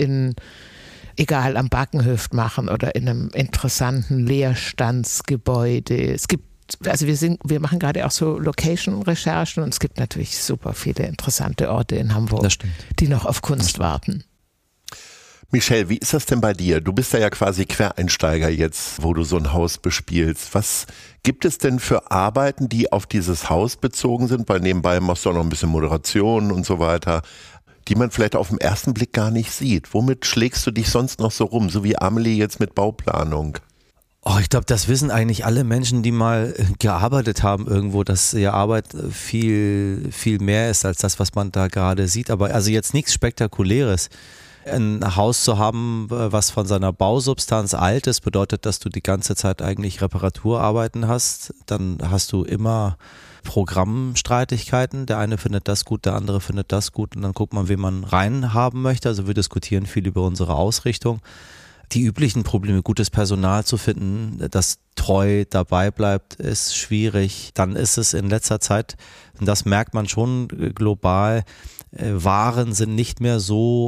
egal, am Backenhöft machen oder in einem interessanten Leerstandsgebäude. Es gibt, also wir machen gerade auch so Location-Recherchen und es gibt natürlich super viele interessante Orte in Hamburg, die noch auf Kunst warten. Michelle, wie ist das denn bei dir? Du bist ja quasi Quereinsteiger jetzt, wo du so ein Haus bespielst. Was gibt es denn für Arbeiten, die auf dieses Haus bezogen sind? Weil nebenbei machst du auch noch ein bisschen Moderation und so weiter, die man vielleicht auf den ersten Blick gar nicht sieht. Womit schlägst du dich sonst noch so rum, so wie Amelie jetzt mit Bauplanung? Oh, ich glaube, das wissen eigentlich alle Menschen, die mal gearbeitet haben irgendwo, dass ja Arbeit viel, viel mehr ist als das, was man da gerade sieht. Aber also jetzt nichts Spektakuläres. Ein Haus zu haben, was von seiner Bausubstanz alt ist, bedeutet, dass du die ganze Zeit eigentlich Reparaturarbeiten hast. Dann hast du immer Programmstreitigkeiten. Der eine findet das gut, der andere findet das gut und dann guckt man, wen man reinhaben möchte. Also wir diskutieren viel über unsere Ausrichtung. Die üblichen Probleme, gutes Personal zu finden, das treu dabei bleibt, ist schwierig. Dann ist es in letzter Zeit, und das merkt man schon global, Waren sind nicht mehr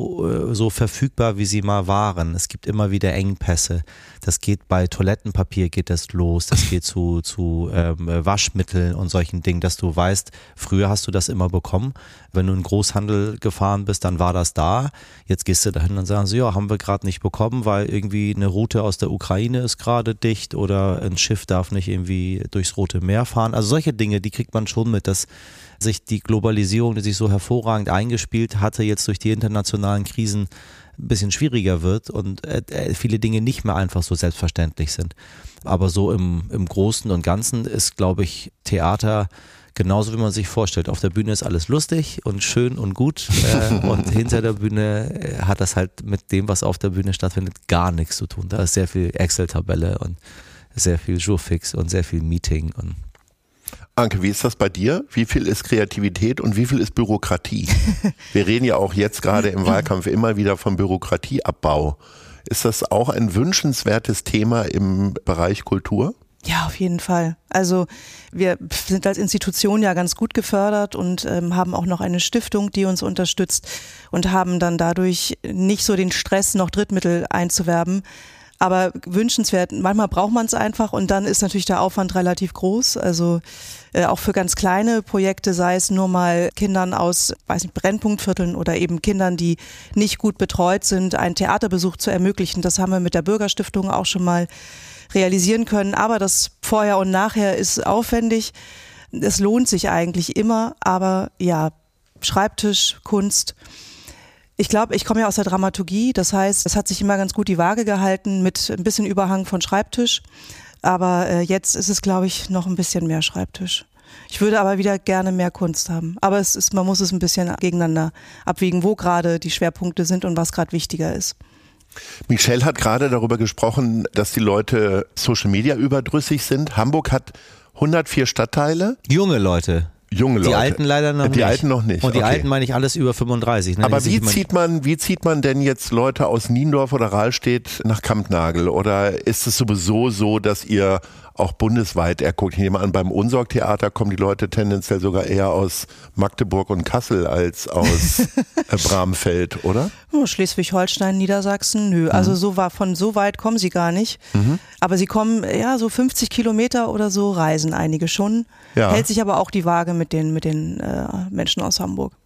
so verfügbar, wie sie mal waren. Es gibt immer wieder Engpässe. Das geht bei Toilettenpapier geht das los. Das geht zu Waschmitteln und solchen Dingen, dass du weißt, früher hast du das immer bekommen. Wenn du in den Großhandel gefahren bist, dann war das da. Jetzt gehst du dahin und sagen so, ja, haben wir gerade nicht bekommen, weil irgendwie eine Route aus der Ukraine ist gerade dicht oder ein Schiff darf nicht irgendwie durchs Rote Meer fahren. Also solche Dinge, die kriegt man schon mit, dass sich die Globalisierung, die sich so hervorragend eingespielt hatte, jetzt durch die internationalen Krisen ein bisschen schwieriger wird und viele Dinge nicht mehr einfach so selbstverständlich sind. Aber so im Großen und Ganzen ist, glaube ich, Theater genauso, wie man sich vorstellt. Auf der Bühne ist alles lustig und schön und gut und hinter der Bühne hat das halt mit dem, was auf der Bühne stattfindet, gar nichts zu tun. Da ist sehr viel Excel-Tabelle und sehr viel Jourfix und sehr viel Meeting und Anke, wie ist das bei dir? Wie viel ist Kreativität und wie viel ist Bürokratie? Wir reden ja auch jetzt gerade im Wahlkampf immer wieder vom Bürokratieabbau. Ist das auch ein wünschenswertes Thema im Bereich Kultur? Ja, auf jeden Fall. Also wir sind als Institution ja ganz gut gefördert und haben auch noch eine Stiftung, die uns unterstützt und haben dann dadurch nicht so den Stress, noch Drittmittel einzuwerben. Aber wünschenswert, manchmal braucht man es einfach und dann ist natürlich der Aufwand relativ groß. Also auch für ganz kleine Projekte, sei es nur mal Kindern aus, Brennpunktvierteln oder eben Kindern, die nicht gut betreut sind, einen Theaterbesuch zu ermöglichen. Das haben wir mit der Bürgerstiftung auch schon mal realisieren können. Aber das Vorher und Nachher ist aufwendig. Es lohnt sich eigentlich immer, aber ja, Schreibtisch, Kunst. Ich glaube, ich komme ja aus der Dramaturgie, das heißt, es hat sich immer ganz gut die Waage gehalten mit ein bisschen Überhang von Schreibtisch, aber jetzt ist es, glaube ich, noch ein bisschen mehr Schreibtisch. Ich würde aber wieder gerne mehr Kunst haben, aber man muss es ein bisschen gegeneinander abwägen, wo gerade die Schwerpunkte sind und was gerade wichtiger ist. Michelle hat gerade darüber gesprochen, dass die Leute Social Media überdrüssig sind. Hamburg hat 104 Stadtteile. Junge Leute. Die Alten leider noch nicht. Die Alten noch nicht. Und die Alten meine ich alles über 35. Ne? Aber wie zieht man denn jetzt Leute aus Niendorf oder Rahlstedt nach Kampnagel? Oder ist es sowieso so, dass ihr auch bundesweit erguckt? Ich nehme an, beim Unsorg-Theater kommen die Leute tendenziell sogar eher aus Magdeburg und Kassel als aus Bramfeld, oder? Schleswig-Holstein, Niedersachsen, nö. Also von so weit kommen sie gar nicht. Aber sie kommen, ja, so 50 Kilometer oder so reisen einige schon. Ja. Hält sich aber auch die Waage mit den Menschen aus Hamburg.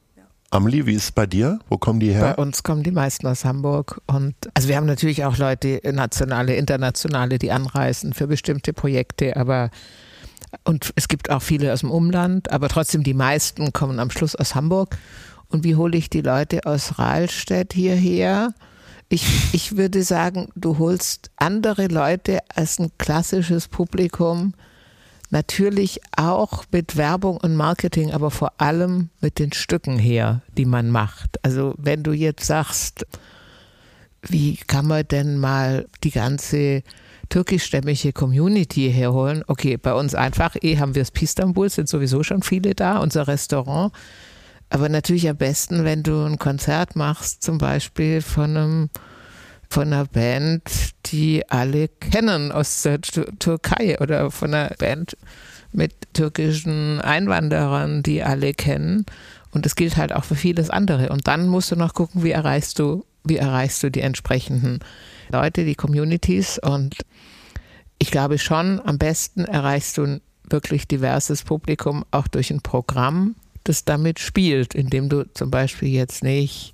Amelie, wie ist es bei dir? Wo kommen die her? Bei uns kommen die meisten aus Hamburg. Und also wir haben natürlich auch Leute, nationale, internationale, die anreisen für bestimmte Projekte, und es gibt auch viele aus dem Umland, aber trotzdem die meisten kommen am Schluss aus Hamburg. Und wie hole ich die Leute aus Rahlstedt hierher? Ich würde sagen, du holst andere Leute als ein klassisches Publikum, natürlich auch mit Werbung und Marketing, aber vor allem mit den Stücken her, die man macht. Also wenn du jetzt sagst, wie kann man denn mal die ganze türkischstämmige Community herholen? Okay, bei uns einfach, haben wir das Pistambul, sind sowieso schon viele da, unser Restaurant. Aber natürlich am besten, wenn du ein Konzert machst, zum Beispiel von einer Band, die alle kennen aus der Türkei oder von einer Band mit türkischen Einwanderern, die alle kennen. Und das gilt halt auch für vieles andere. Und dann musst du noch gucken, wie erreichst du die entsprechenden Leute, die Communities. Und ich glaube schon, am besten erreichst du ein wirklich diverses Publikum auch durch ein Programm, das damit spielt, indem du zum Beispiel jetzt nicht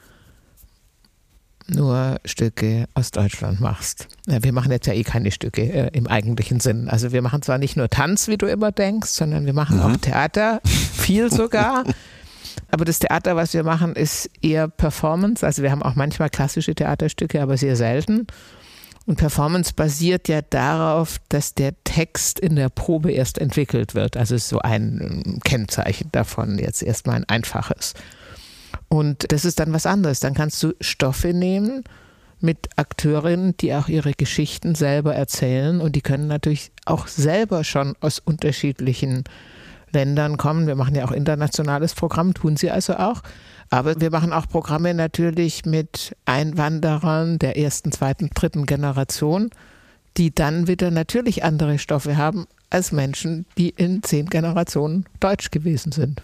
nur Stücke aus Deutschland machst. Ja, wir machen jetzt ja keine Stücke im eigentlichen Sinn. Also wir machen zwar nicht nur Tanz, wie du immer denkst, sondern wir machen auch Theater, viel sogar. Aber das Theater, was wir machen, ist eher Performance. Also wir haben auch manchmal klassische Theaterstücke, aber sehr selten. Und Performance basiert ja darauf, dass der Text in der Probe erst entwickelt wird. Also ist so ein Kennzeichen davon, jetzt erstmal ein einfaches. Und das ist dann was anderes. Dann kannst du Stoffe nehmen mit Akteurinnen, die auch ihre Geschichten selber erzählen. Und die können natürlich auch selber schon aus unterschiedlichen Ländern kommen. Wir machen ja auch internationales Programm, tun sie also auch. Aber wir machen auch Programme natürlich mit Einwanderern der ersten, zweiten, dritten Generation, die dann wieder natürlich andere Stoffe haben als Menschen, die in 10 Generationen deutsch gewesen sind.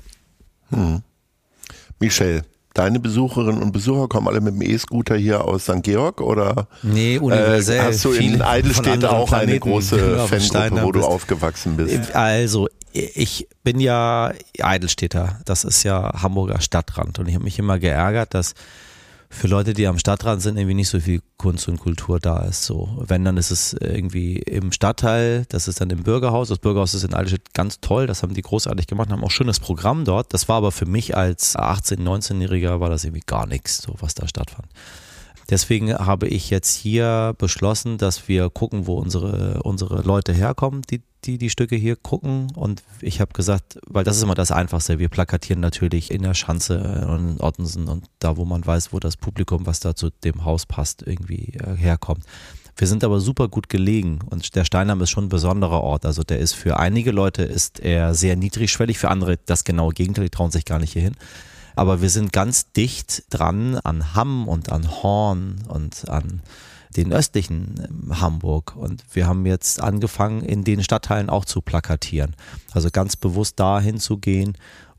Michelle, deine Besucherinnen und Besucher kommen alle mit dem E-Scooter hier aus St. Georg oder nee, universell. Hast du in Eidelstedt auch eine große Fangruppe, wo du aufgewachsen bist? Also ich bin ja Eidelstädter, das ist ja Hamburger Stadtrand und ich habe mich immer geärgert, dass für Leute, die am Stadtrand sind, irgendwie nicht so viel Kunst und Kultur da ist. So, wenn, dann ist es irgendwie im Stadtteil, das ist dann im Bürgerhaus. Das Bürgerhaus ist in Eidelstedt ganz toll, das haben die großartig gemacht, haben auch schönes Programm dort. Das war aber für mich als 18-, 19-Jähriger war das irgendwie gar nichts, so was da stattfand. Deswegen habe ich jetzt hier beschlossen, dass wir gucken, wo unsere Leute herkommen, die Stücke hier gucken. Und ich habe gesagt, weil das ist immer das Einfachste, wir plakatieren natürlich in der Schanze und in Ottensen und da, wo man weiß, wo das Publikum, was da zu dem Haus passt, irgendwie herkommt. Wir sind aber super gut gelegen und der Steinheim ist schon ein besonderer Ort. Also der ist für einige Leute ist er sehr niedrigschwellig, für andere das genaue Gegenteil, die trauen sich gar nicht hier hin. Aber wir sind ganz dicht dran an Hamm und an Horn und an den östlichen Hamburg. Und wir haben jetzt angefangen, in den Stadtteilen auch zu plakatieren. Also ganz bewusst dahin zu gehen,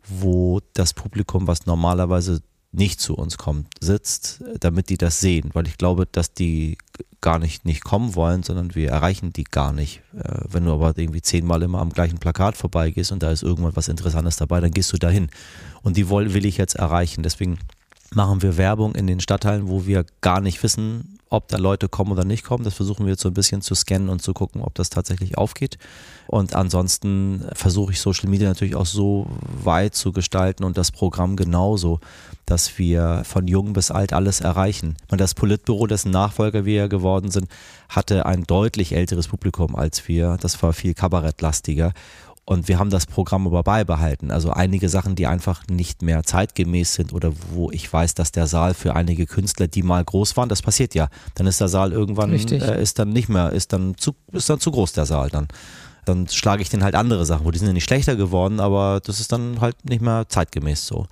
wo das Publikum, was normalerweise nicht zu uns kommt, sitzt, damit die das sehen. Weil ich glaube, dass die gar nicht kommen wollen, sondern wir erreichen die gar nicht. Wenn du aber irgendwie 10-mal immer am gleichen Plakat vorbeigehst und da ist irgendwann was Interessantes dabei, dann gehst du dahin. Und die will ich jetzt erreichen. Deswegen machen wir Werbung in den Stadtteilen, wo wir gar nicht wissen, ob da Leute kommen oder nicht kommen. Das versuchen wir jetzt so ein bisschen zu scannen und zu gucken, ob das tatsächlich aufgeht. Und ansonsten versuche ich Social Media natürlich auch so weit zu gestalten und das Programm genauso, dass wir von jung bis alt alles erreichen. Und das Politbüro, dessen Nachfolger wir ja geworden sind, hatte ein deutlich älteres Publikum als wir. Das war viel kabarettlastiger. Und wir haben das Programm aber beibehalten. Also einige Sachen, die einfach nicht mehr zeitgemäß sind oder wo ich weiß, dass der Saal für einige Künstler, die mal groß waren, das passiert ja. Dann ist der Saal irgendwann, ist dann zu groß der Saal dann. Dann schlage ich den halt andere Sachen, wo die sind ja nicht schlechter geworden, aber das ist dann halt nicht mehr zeitgemäß so.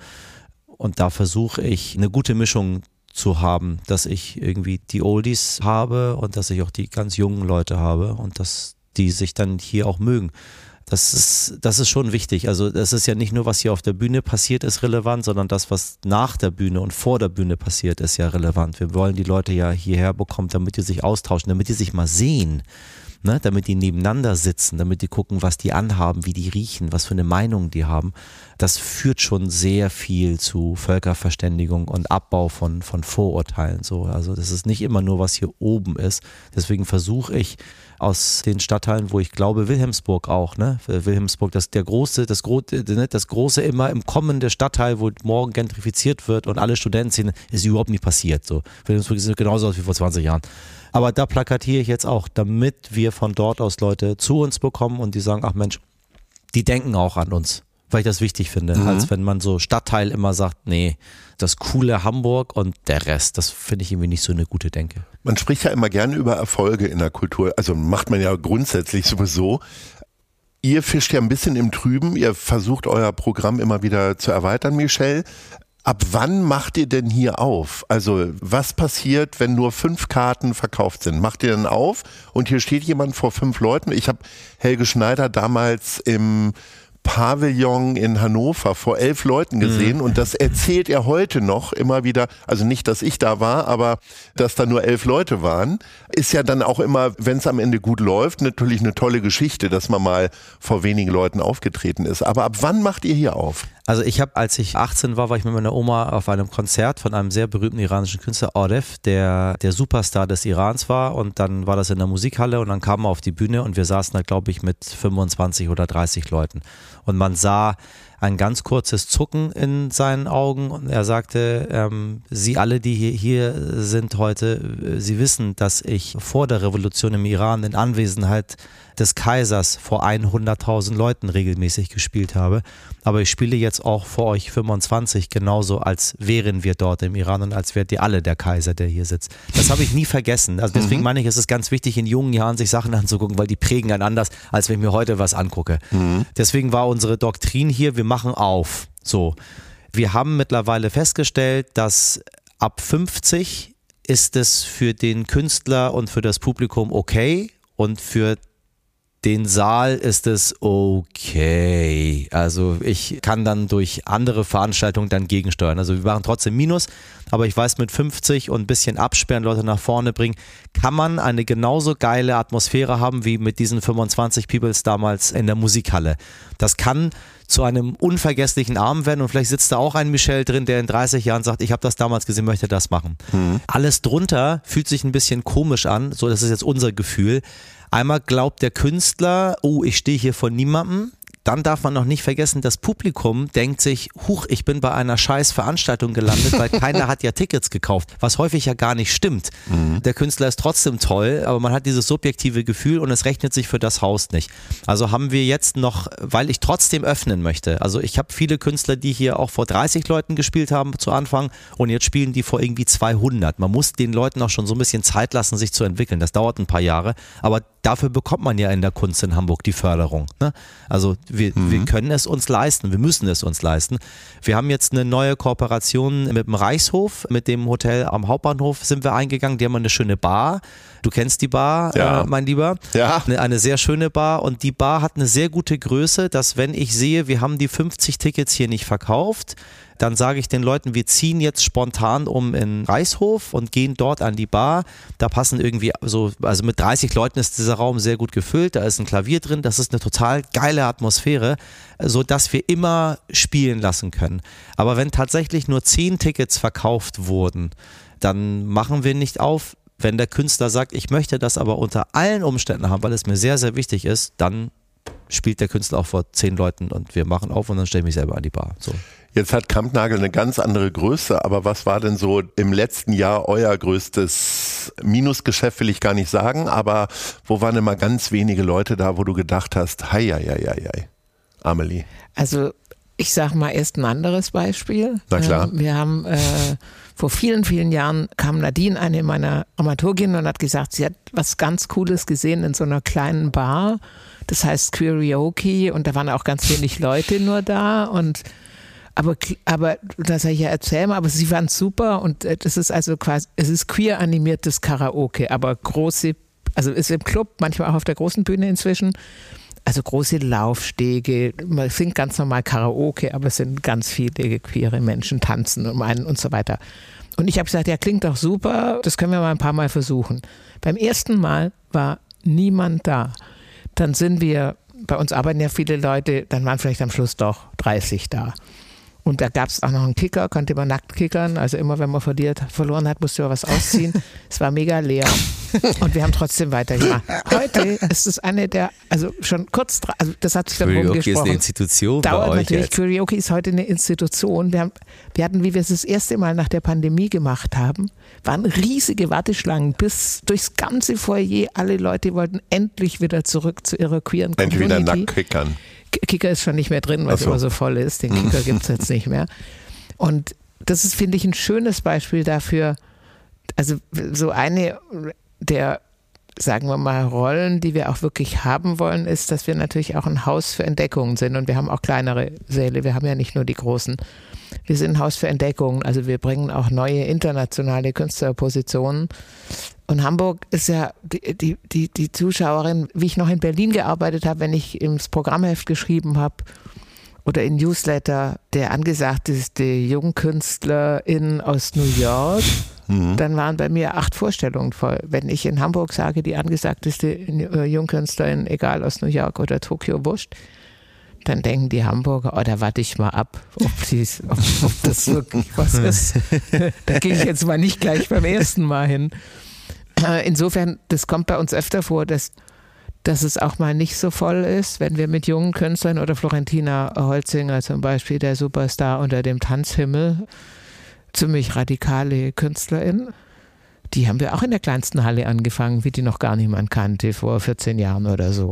Und da versuche ich eine gute Mischung zu haben, dass ich irgendwie die Oldies habe und dass ich auch die ganz jungen Leute habe und dass die sich dann hier auch mögen. Das ist schon wichtig. Also das ist ja nicht nur, was hier auf der Bühne passiert, ist relevant, sondern das, was nach der Bühne und vor der Bühne passiert, ist ja relevant. Wir wollen die Leute ja hierher bekommen, damit die sich austauschen, damit die sich mal sehen. ne? Damit die nebeneinander sitzen, damit die gucken, was die anhaben, wie die riechen, was für eine Meinung die haben. Das führt schon sehr viel zu Völkerverständigung und Abbau von Vorurteilen. So. Also das ist nicht immer nur, was hier oben ist. Deswegen versuche ich aus den Stadtteilen, wo ich glaube, Wilhelmsburg auch, ne? Wilhelmsburg, das große immer im Kommen der Stadtteil, wo morgen gentrifiziert wird und alle Studenten ziehen, ist überhaupt nicht passiert. So. Wilhelmsburg sieht genauso aus wie vor 20 Jahren. Aber da plakatiere ich jetzt auch, damit wir von dort aus Leute zu uns bekommen und die sagen, ach Mensch, die denken auch an uns. Weil ich das wichtig finde, als wenn man so Stadtteil immer sagt, nee, das coole Hamburg und der Rest, das finde ich irgendwie nicht so eine gute Denke. Man spricht ja immer gerne über Erfolge in der Kultur, also macht man ja grundsätzlich sowieso. Ihr fischt ja ein bisschen im Trüben, ihr versucht euer Programm immer wieder zu erweitern, Michelle. Ab wann macht ihr denn hier auf? Also was passiert, wenn nur 5 Karten verkauft sind? Macht ihr dann auf und hier steht jemand vor 5 Leuten? Ich habe Helge Schneider damals im Pavillon in Hannover vor 11 Leuten gesehen und das erzählt er heute noch immer wieder, also nicht, dass ich da war, aber dass da nur 11 Leute waren, ist ja dann auch immer, wenn es am Ende gut läuft, natürlich eine tolle Geschichte, dass man mal vor wenigen Leuten aufgetreten ist. Aber ab wann macht ihr hier auf? Also ich habe, als ich 18 war ich mit meiner Oma auf einem Konzert von einem sehr berühmten iranischen Künstler, Aref, der Superstar des Irans war, und dann war das in der Musikhalle und dann kam er auf die Bühne und wir saßen da, glaube ich, mit 25 oder 30 Leuten und man sah ein ganz kurzes Zucken in seinen Augen und er sagte, Sie alle, die hier sind heute, Sie wissen, dass ich vor der Revolution im Iran in Anwesenheit des Kaisers vor 100.000 Leuten regelmäßig gespielt habe, aber ich spiele jetzt auch vor euch 25 genauso, als wären wir dort im Iran und als wärt ihr alle der Kaiser, der hier sitzt. Das habe ich nie vergessen. Also deswegen meine ich, es ist ganz wichtig, in jungen Jahren sich Sachen anzugucken, weil die prägen einen anders, als wenn ich mir heute was angucke. Deswegen war unsere Doktrin hier, wir machen auf. So. Wir haben mittlerweile festgestellt, dass ab 50 ist es für den Künstler und für das Publikum okay und für den Saal ist es okay. Also ich kann dann durch andere Veranstaltungen dann gegensteuern. Also wir machen trotzdem Minus, aber ich weiß, mit 50 und ein bisschen absperren, Leute nach vorne bringen, kann man eine genauso geile Atmosphäre haben wie mit diesen 25 Peoples damals in der Musikhalle. Das kann zu einem unvergesslichen Abend werden und vielleicht sitzt da auch ein Michel drin, der in 30 Jahren sagt, ich habe das damals gesehen, möchte das machen. Alles drunter fühlt sich ein bisschen komisch an, so das ist jetzt unser Gefühl. Einmal glaubt der Künstler, oh, ich stehe hier vor niemandem. Dann darf man noch nicht vergessen, das Publikum denkt sich, huch, ich bin bei einer scheiß Veranstaltung gelandet, weil keiner hat ja Tickets gekauft, was häufig ja gar nicht stimmt. Der Künstler ist trotzdem toll, aber man hat dieses subjektive Gefühl und es rechnet sich für das Haus nicht. Also haben wir jetzt noch, weil ich trotzdem öffnen möchte, also ich habe viele Künstler, die hier auch vor 30 Leuten gespielt haben zu Anfang und jetzt spielen die vor irgendwie 200. Man muss den Leuten auch schon so ein bisschen Zeit lassen, sich zu entwickeln. Das dauert ein paar Jahre, aber dafür bekommt man ja in der Kunst in Hamburg die Förderung. Ne? Also wir können es uns leisten, wir müssen es uns leisten. Wir haben jetzt eine neue Kooperation mit dem Reichshof, mit dem Hotel am Hauptbahnhof sind wir eingegangen. Die haben eine schöne Bar. Du kennst die Bar, ja. Mein Lieber. Ja. Eine sehr schöne Bar und die Bar hat eine sehr gute Größe, dass wenn ich sehe, wir haben die 50 Tickets hier nicht verkauft, dann sage ich den Leuten, wir ziehen jetzt spontan um in Reichshof und gehen dort an die Bar. Da passen irgendwie so, also mit 30 Leuten ist dieser Raum sehr gut gefüllt, da ist ein Klavier drin, das ist eine total geile Atmosphäre, sodass wir immer spielen lassen können. Aber wenn tatsächlich nur 10 Tickets verkauft wurden, dann machen wir nicht auf. Wenn der Künstler sagt, ich möchte das aber unter allen Umständen haben, weil es mir sehr, sehr wichtig ist, dann spielt der Künstler auch vor 10 Leuten und wir machen auf und dann stelle ich mich selber an die Bar. So. Jetzt hat Kampnagel eine ganz andere Größe, aber was war denn so im letzten Jahr euer größtes Minusgeschäft, will ich gar nicht sagen, aber wo waren immer ganz wenige Leute da, wo du gedacht hast, hei, Amelie? Also ich sage mal erst ein anderes Beispiel. Na klar. Wir haben vor vielen, vielen Jahren kam Nadine, eine meiner Dramaturginnen, und hat gesagt, sie hat was ganz Cooles gesehen in so einer kleinen Bar. Das heißt Karaoke und da waren auch ganz wenig Leute nur da und aber das sage ich ja, erzähl mal, aber sie fand es super und das ist also quasi, es ist queer animiertes Karaoke, aber große, also ist im Club, manchmal auch auf der großen Bühne inzwischen, also große Laufstege, man singt ganz normal Karaoke, aber es sind ganz viele queere Menschen tanzen um einen und so weiter. Und ich habe gesagt, ja, klingt doch super, das können wir mal ein paar Mal versuchen. Beim ersten Mal war niemand da. Dann sind wir, bei uns arbeiten ja viele Leute, dann waren vielleicht am Schluss doch 30 da. Und da gab es auch noch einen Kicker, konnte man nackt kickern. Also immer, wenn man verloren hat, musste man was ausziehen. Es war mega leer. Und wir haben trotzdem weitergemacht. Heute ist es eine der, also schon kurz, also das hat sich dann rumgesprochen. Karaoke ist eine Institution Dauert bei euch natürlich. jetzt. Karaoke ist heute eine Institution. Wir hatten, wie wir es das erste Mal nach der Pandemie gemacht haben, waren riesige Warteschlangen bis durchs ganze Foyer. Alle Leute wollten endlich wieder zurück zu ihrer queeren Community. Endlich wieder nackt kickern. Kicker ist schon nicht mehr drin, weil es immer so voll ist. Den Kicker gibt es jetzt nicht mehr. Und das ist, finde ich, ein schönes Beispiel dafür, also so eine der, sagen wir mal, Rollen, die wir auch wirklich haben wollen, ist, dass wir natürlich auch ein Haus für Entdeckungen sind. Und wir haben auch kleinere Säle, wir haben ja nicht nur die großen. Wir sind ein Haus für Entdeckungen, also wir bringen auch neue internationale Künstlerpositionen. Und Hamburg ist ja die Zuschauerin, wie ich noch in Berlin gearbeitet habe, wenn ich ins Programmheft geschrieben habe oder in Newsletter, der angesagteste Jungkünstlerin aus New York, dann waren bei mir 8 Vorstellungen voll. Wenn ich in Hamburg sage, die angesagteste Jungkünstlerin, egal aus New York oder Tokio, wurscht, dann denken die Hamburger, oh, da warte ich mal ab, ob das wirklich was ist. Da gehe ich jetzt mal nicht gleich beim ersten Mal hin. Insofern, das kommt bei uns öfter vor, dass es auch mal nicht so voll ist, wenn wir mit jungen Künstlern oder Florentina Holzinger zum Beispiel, der Superstar unter dem Tanzhimmel, ziemlich radikale Künstlerin, die haben wir auch in der kleinsten Halle angefangen, wie die noch gar niemand kannte, vor 14 Jahren oder so.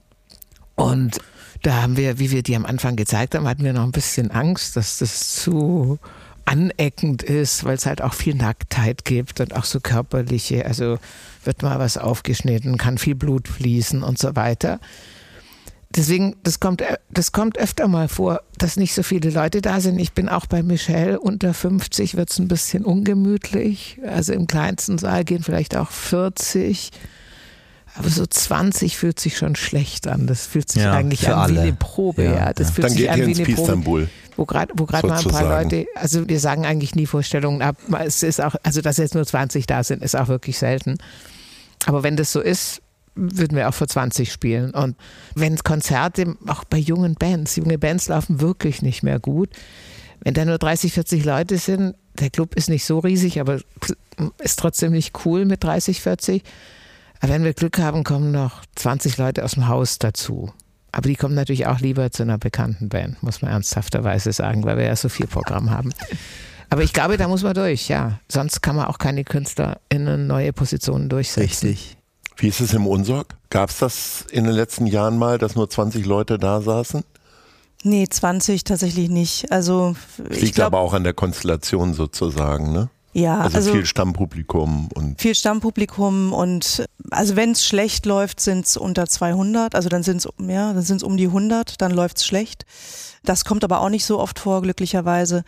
Und da haben wir, wie wir die am Anfang gezeigt haben, hatten wir noch ein bisschen Angst, dass das zu aneckend ist, weil es halt auch viel Nacktheit gibt und auch so körperliche, also wird mal was aufgeschnitten, kann viel Blut fließen und so weiter. Deswegen, das kommt öfter mal vor, dass nicht so viele Leute da sind. Ich bin auch bei Michelle, unter 50 wird es ein bisschen ungemütlich. Also im kleinsten Saal gehen vielleicht auch 40. Aber so 20 fühlt sich schon schlecht an. Das fühlt sich eigentlich an alle. Wie eine Probe. Ja. Das fühlt Dann sich geht an ihr wie ins eine Probe. Istanbul. Wo gerade mal ein paar Leute, also wir sagen eigentlich nie Vorstellungen ab. Es ist auch, also dass jetzt nur 20 da sind, ist auch wirklich selten. Aber wenn das so ist, würden wir auch vor 20 spielen. Und wenn Konzerte, auch bei junge Bands laufen wirklich nicht mehr gut. Wenn da nur 30, 40 Leute sind, der Club ist nicht so riesig, aber ist trotzdem nicht cool mit 30, 40. Aber wenn wir Glück haben, kommen noch 20 Leute aus dem Haus dazu. Aber die kommen natürlich auch lieber zu einer bekannten Band, muss man ernsthafterweise sagen, weil wir ja so viel Programm haben. Aber ich glaube, da muss man durch, ja. Sonst kann man auch keine KünstlerInnen neue Positionen durchsetzen. Richtig. Wie ist es im Unsorg? Gab es das in den letzten Jahren mal, dass nur 20 Leute da saßen? Nee, 20 tatsächlich nicht. Also Das liegt aber auch an der Konstellation sozusagen, ne? Ja, also viel Stammpublikum und also wenn es schlecht läuft, sind es unter 200, also dann sind es um die 100, dann läuft es schlecht. Das kommt aber auch nicht so oft vor, glücklicherweise.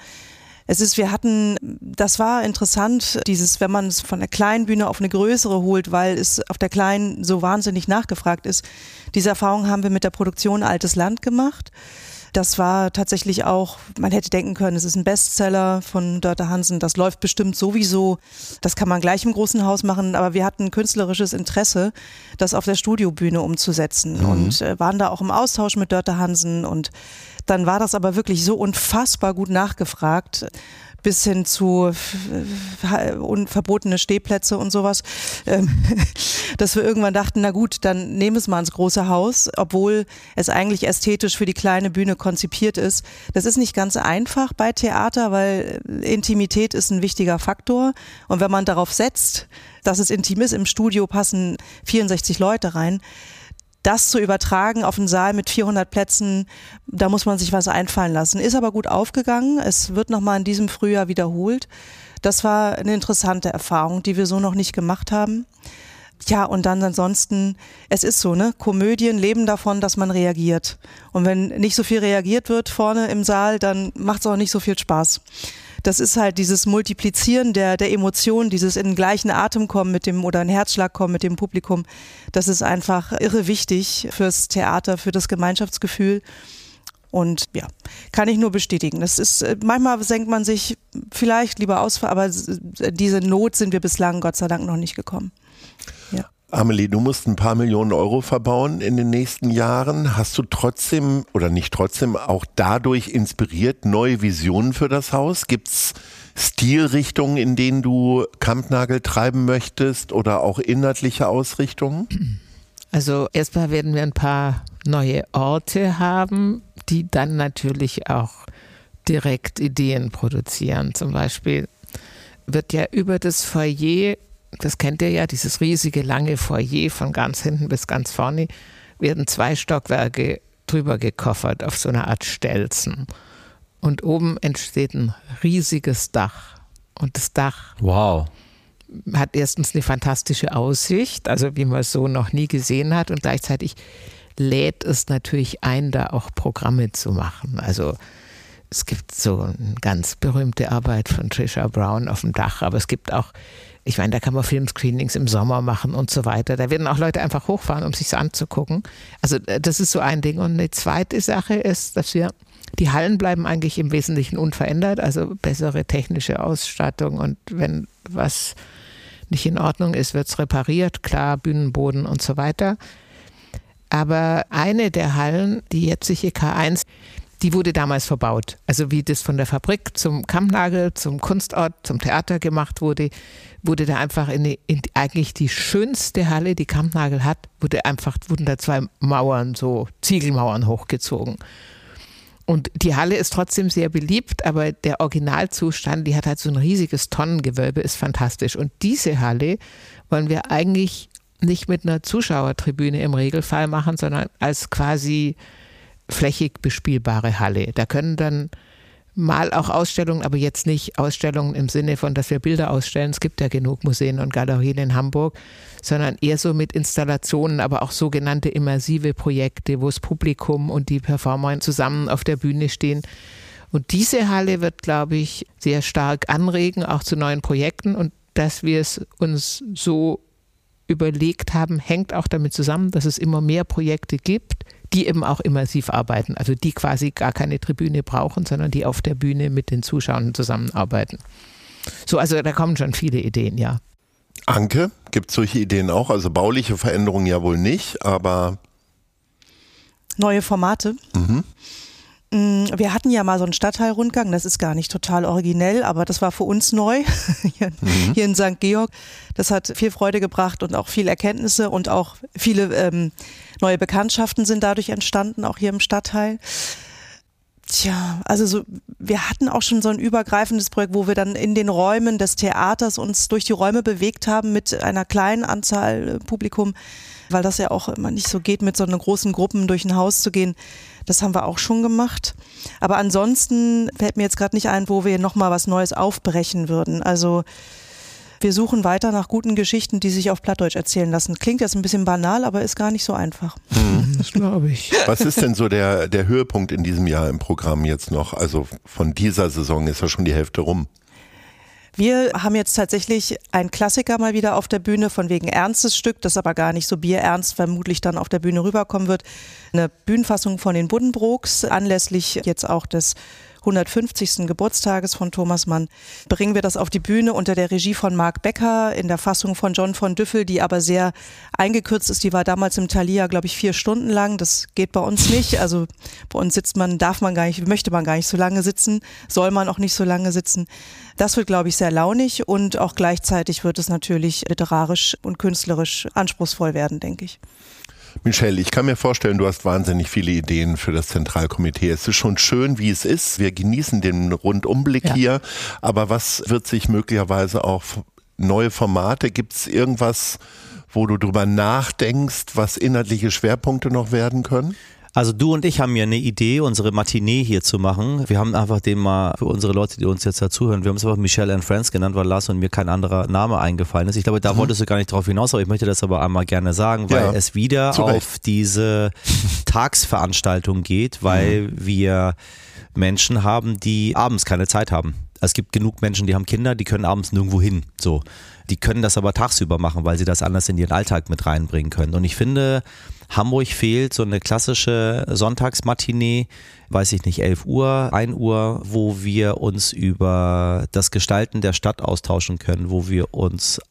Das war interessant, wenn man es von der kleinen Bühne auf eine größere holt, weil es auf der kleinen so wahnsinnig nachgefragt ist. Diese Erfahrung haben wir mit der Produktion Altes Land gemacht. Das war tatsächlich auch, man hätte denken können, es ist ein Bestseller von Dörte Hansen, das läuft bestimmt sowieso, das kann man gleich im großen Haus machen, aber wir hatten künstlerisches Interesse, das auf der Studiobühne umzusetzen und waren da auch im Austausch mit Dörte Hansen und dann war das aber wirklich so unfassbar gut nachgefragt, bis hin zu verbotene Stehplätze und sowas, dass wir irgendwann dachten, na gut, dann nehmen wir es mal ins große Haus, obwohl es eigentlich ästhetisch für die kleine Bühne konzipiert ist. Das ist nicht ganz einfach bei Theater, weil Intimität ist ein wichtiger Faktor und wenn man darauf setzt, dass es intim ist, im Studio passen 64 Leute rein, das zu übertragen auf einen Saal mit 400 Plätzen, da muss man sich was einfallen lassen. Ist aber gut aufgegangen. Es wird nochmal in diesem Frühjahr wiederholt. Das war eine interessante Erfahrung, die wir so noch nicht gemacht haben. Ja, und dann ansonsten, es ist so, ne? Komödien leben davon, dass man reagiert. Und wenn nicht so viel reagiert wird vorne im Saal, dann macht es auch nicht so viel Spaß. Das ist halt dieses Multiplizieren der Emotionen, dieses in den gleichen Atem kommen oder in Herzschlag kommen mit dem Publikum. Das ist einfach irre wichtig fürs Theater, für das Gemeinschaftsgefühl. Und ja, kann ich nur bestätigen. Das ist, manchmal senkt man sich vielleicht lieber aus, aber diese Not sind wir bislang Gott sei Dank noch nicht gekommen. Ja. Amelie, du musst ein paar Millionen Euro verbauen in den nächsten Jahren. Hast du trotzdem oder nicht trotzdem auch dadurch inspiriert neue Visionen für das Haus? Gibt's Stilrichtungen, in denen du Kampnagel treiben möchtest oder auch inhaltliche Ausrichtungen? Also erstmal werden wir ein paar neue Orte haben, die dann natürlich auch direkt Ideen produzieren. Zum Beispiel wird ja über das Foyer, das kennt ihr ja, dieses riesige lange Foyer von ganz hinten bis ganz vorne, werden 2 Stockwerke drüber gekoffert auf so einer Art Stelzen. Und oben entsteht ein riesiges Dach. Und das Dach hat erstens eine fantastische Aussicht, also wie man es so noch nie gesehen hat. Und gleichzeitig lädt es natürlich ein, da auch Programme zu machen. Also es gibt so eine ganz berühmte Arbeit von Trisha Brown auf dem Dach, aber es gibt auch, ich meine, da kann man Filmscreenings im Sommer machen und so weiter. Da werden auch Leute einfach hochfahren, um sich's anzugucken. Also das ist so ein Ding. Und eine zweite Sache ist, dass die Hallen bleiben eigentlich im Wesentlichen unverändert, also bessere technische Ausstattung und wenn was nicht in Ordnung ist, wird es repariert, klar, Bühnenboden und so weiter. Aber eine der Hallen, die jetzige K1, die wurde damals verbaut. Also wie das von der Fabrik zum Kampnagel, zum Kunstort, zum Theater gemacht wurde, wurde da einfach in eigentlich die schönste Halle, die Kampnagel hat, wurden da 2 Mauern, so Ziegelmauern hochgezogen. Und die Halle ist trotzdem sehr beliebt, aber der Originalzustand, die hat halt so ein riesiges Tonnengewölbe, ist fantastisch. Und diese Halle wollen wir eigentlich nicht mit einer Zuschauertribüne im Regelfall machen, sondern als quasi flächig bespielbare Halle. Da können dann mal auch Ausstellungen, aber jetzt nicht Ausstellungen im Sinne von, dass wir Bilder ausstellen, es gibt ja genug Museen und Galerien in Hamburg, sondern eher so mit Installationen, aber auch sogenannte immersive Projekte, wo das Publikum und die Performer zusammen auf der Bühne stehen. Und diese Halle wird, glaube ich, sehr stark anregen, auch zu neuen Projekten. Und dass wir es uns so überlegt haben, hängt auch damit zusammen, dass es immer mehr Projekte gibt, die eben auch immersiv arbeiten, also die quasi gar keine Tribüne brauchen, sondern die auf der Bühne mit den Zuschauern zusammenarbeiten. So, also da kommen schon viele Ideen, ja. Anke, gibt es solche Ideen auch? Also bauliche Veränderungen ja wohl nicht, aber neue Formate? Wir hatten ja mal so einen Stadtteilrundgang, das ist gar nicht total originell, aber das war für uns neu, hier in St. Georg. Das hat viel Freude gebracht und auch viele Erkenntnisse und auch viele neue Bekanntschaften sind dadurch entstanden, auch hier im Stadtteil. Tja, also wir hatten auch schon so ein übergreifendes Projekt, wo wir dann in den Räumen des Theaters uns durch die Räume bewegt haben mit einer kleinen Anzahl Publikum, weil das ja auch immer nicht so geht, mit so einer großen Gruppen durch ein Haus zu gehen. Das haben wir auch schon gemacht. Aber ansonsten fällt mir jetzt gerade nicht ein, wo wir nochmal was Neues aufbrechen würden. Also wir suchen weiter nach guten Geschichten, die sich auf Plattdeutsch erzählen lassen. Klingt jetzt ein bisschen banal, aber ist gar nicht so einfach. Das glaube ich. Was ist denn so der Höhepunkt in diesem Jahr im Programm jetzt noch? Also von dieser Saison ist ja schon die Hälfte rum. Wir haben jetzt tatsächlich einen Klassiker mal wieder auf der Bühne, von wegen ernstes Stück, das aber gar nicht so bierernst vermutlich dann auf der Bühne rüberkommen wird. Eine Bühnenfassung von den Buddenbrooks, anlässlich jetzt auch des 150. Geburtstages von Thomas Mann, bringen wir das auf die Bühne unter der Regie von Marc Becker in der Fassung von John von Düffel, die aber sehr eingekürzt ist. Die war damals im Thalia, glaube ich, 4 Stunden lang. Das geht bei uns nicht. Also bei uns möchte man gar nicht so lange sitzen, soll man auch nicht so lange sitzen. Das wird, glaube ich, sehr launig und auch gleichzeitig wird es natürlich literarisch und künstlerisch anspruchsvoll werden, denke ich. Michelle, ich kann mir vorstellen, du hast wahnsinnig viele Ideen für das Zentralkomitee. Es ist schon schön, wie es ist. Wir genießen den Rundumblick hier. Aber was wird sich möglicherweise auch neue Formate? Gibt es irgendwas, wo du drüber nachdenkst, was inhaltliche Schwerpunkte noch werden können? Also du und ich haben ja eine Idee, unsere Matinee hier zu machen. Wir haben einfach den mal, für unsere Leute, die uns jetzt dazuhören, wir haben es einfach Michelle and Friends genannt, weil Lars und mir kein anderer Name eingefallen ist. Ich glaube, da wolltest du gar nicht drauf hinaus, aber ich möchte das aber einmal gerne sagen, weil es wieder auf diese Tagsveranstaltung geht, weil wir Menschen haben, die abends keine Zeit haben. Es gibt genug Menschen, die haben Kinder, die können abends nirgendwo hin. So. Die können das aber tagsüber machen, weil sie das anders in ihren Alltag mit reinbringen können. Und ich finde, Hamburg fehlt so eine klassische Sonntagsmatinee, weiß ich nicht, 11 Uhr, 1 Uhr, wo wir uns über das Gestalten der Stadt austauschen können, wo wir uns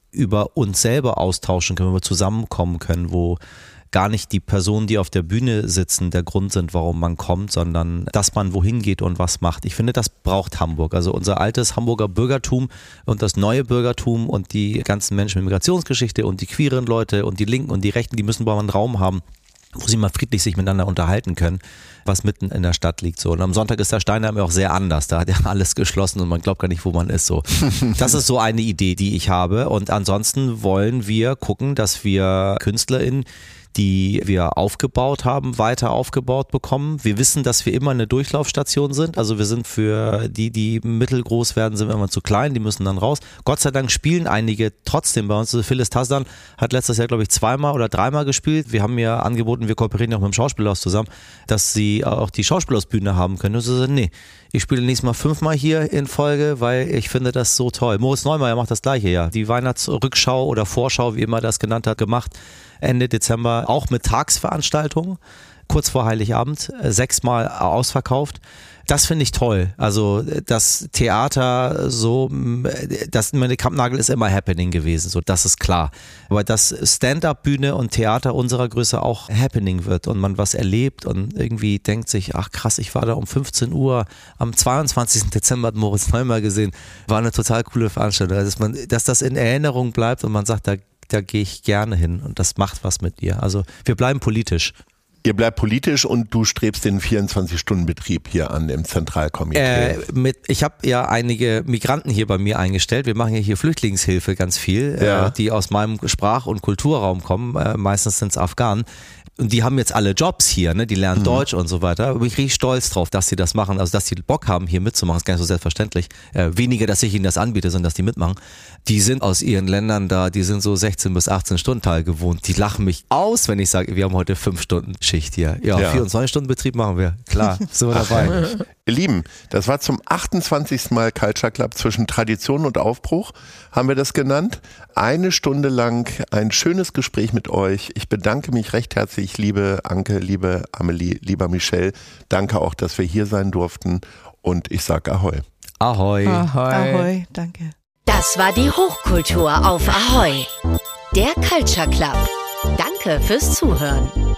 über uns selber austauschen können, wo wir zusammenkommen können, wo gar nicht die Personen, die auf der Bühne sitzen, der Grund sind, warum man kommt, sondern dass man wohin geht und was macht. Ich finde, das braucht Hamburg. Also unser altes Hamburger Bürgertum und das neue Bürgertum und die ganzen Menschen mit Migrationsgeschichte und die queeren Leute und die Linken und die Rechten, die müssen mal einen Raum haben, wo sie mal friedlich sich miteinander unterhalten können, was mitten in der Stadt liegt. So. Und am Sonntag ist der Steinheim ja auch sehr anders. Da hat ja alles geschlossen und man glaubt gar nicht, wo man ist. So. Das ist so eine Idee, die ich habe. Und ansonsten wollen wir gucken, dass wir KünstlerInnen, die wir aufgebaut haben, weiter aufgebaut bekommen. Wir wissen, dass wir immer eine Durchlaufstation sind. Also wir sind für die mittelgroß werden, sind wir immer zu klein, die müssen dann raus. Gott sei Dank spielen einige trotzdem bei uns. Also Phyllis Tasdan hat letztes Jahr, glaube ich, 2-mal oder 3-mal gespielt. Wir haben ihr angeboten, wir kooperieren ja auch mit dem Schauspielhaus zusammen, dass sie auch die Schauspielhausbühne haben können. Und sie sagen, nee, ich spiele nächstes Mal 5-mal hier in Folge, weil ich finde das so toll. Moritz Neumeier macht das Gleiche, ja. Die Weihnachtsrückschau oder Vorschau, wie immer das genannt hat, gemacht. Ende Dezember auch mit Tagsveranstaltungen, kurz vor Heiligabend, 6-mal ausverkauft. Das finde ich toll. Also das Theater so, meine Kampnagel ist immer Happening gewesen, so das ist klar. Aber dass Stand-up-Bühne und Theater unserer Größe auch Happening wird und man was erlebt und irgendwie denkt sich, ach krass, ich war da um 15 Uhr am 22. Dezember, hat Moritz Neumeier gesehen, war eine total coole Veranstaltung. Also dass das in Erinnerung bleibt und man sagt, da gehe ich gerne hin und das macht was mit dir. Also wir bleiben politisch. Ihr bleibt politisch und du strebst den 24-Stunden-Betrieb hier an im Zentralkomitee. Ich habe ja einige Migranten hier bei mir eingestellt. Wir machen ja hier Flüchtlingshilfe ganz viel, die aus meinem Sprach- und Kulturraum kommen. Meistens sind es Afghanen. Und die haben jetzt alle Jobs hier, ne? Die lernen Deutsch und so weiter. Aber ich bin richtig stolz drauf, dass sie das machen. Also, dass sie Bock haben, hier mitzumachen, ist gar nicht so selbstverständlich. Weniger, dass ich ihnen das anbiete, sondern dass die mitmachen. Die sind aus ihren Ländern da, die sind so 16 bis 18 Stunden Teil gewohnt. Die lachen mich aus, wenn ich sage, wir haben heute 5 Stunden Schicht hier. Ja, 24 Stunden Betrieb machen wir. Klar, sind wir dabei. Ihr Lieben, das war zum 28. Mal Culture Club zwischen Tradition und Aufbruch, haben wir das genannt. 1 Stunde lang ein schönes Gespräch mit euch. Ich bedanke mich recht herzlich, liebe Anke, liebe Amelie, lieber Michel. Danke auch, dass wir hier sein durften und ich sage Ahoi. Ahoi. Ahoi. Ahoi, danke. Das war die Hochkultur auf Ahoi. Der Culture Club. Danke fürs Zuhören.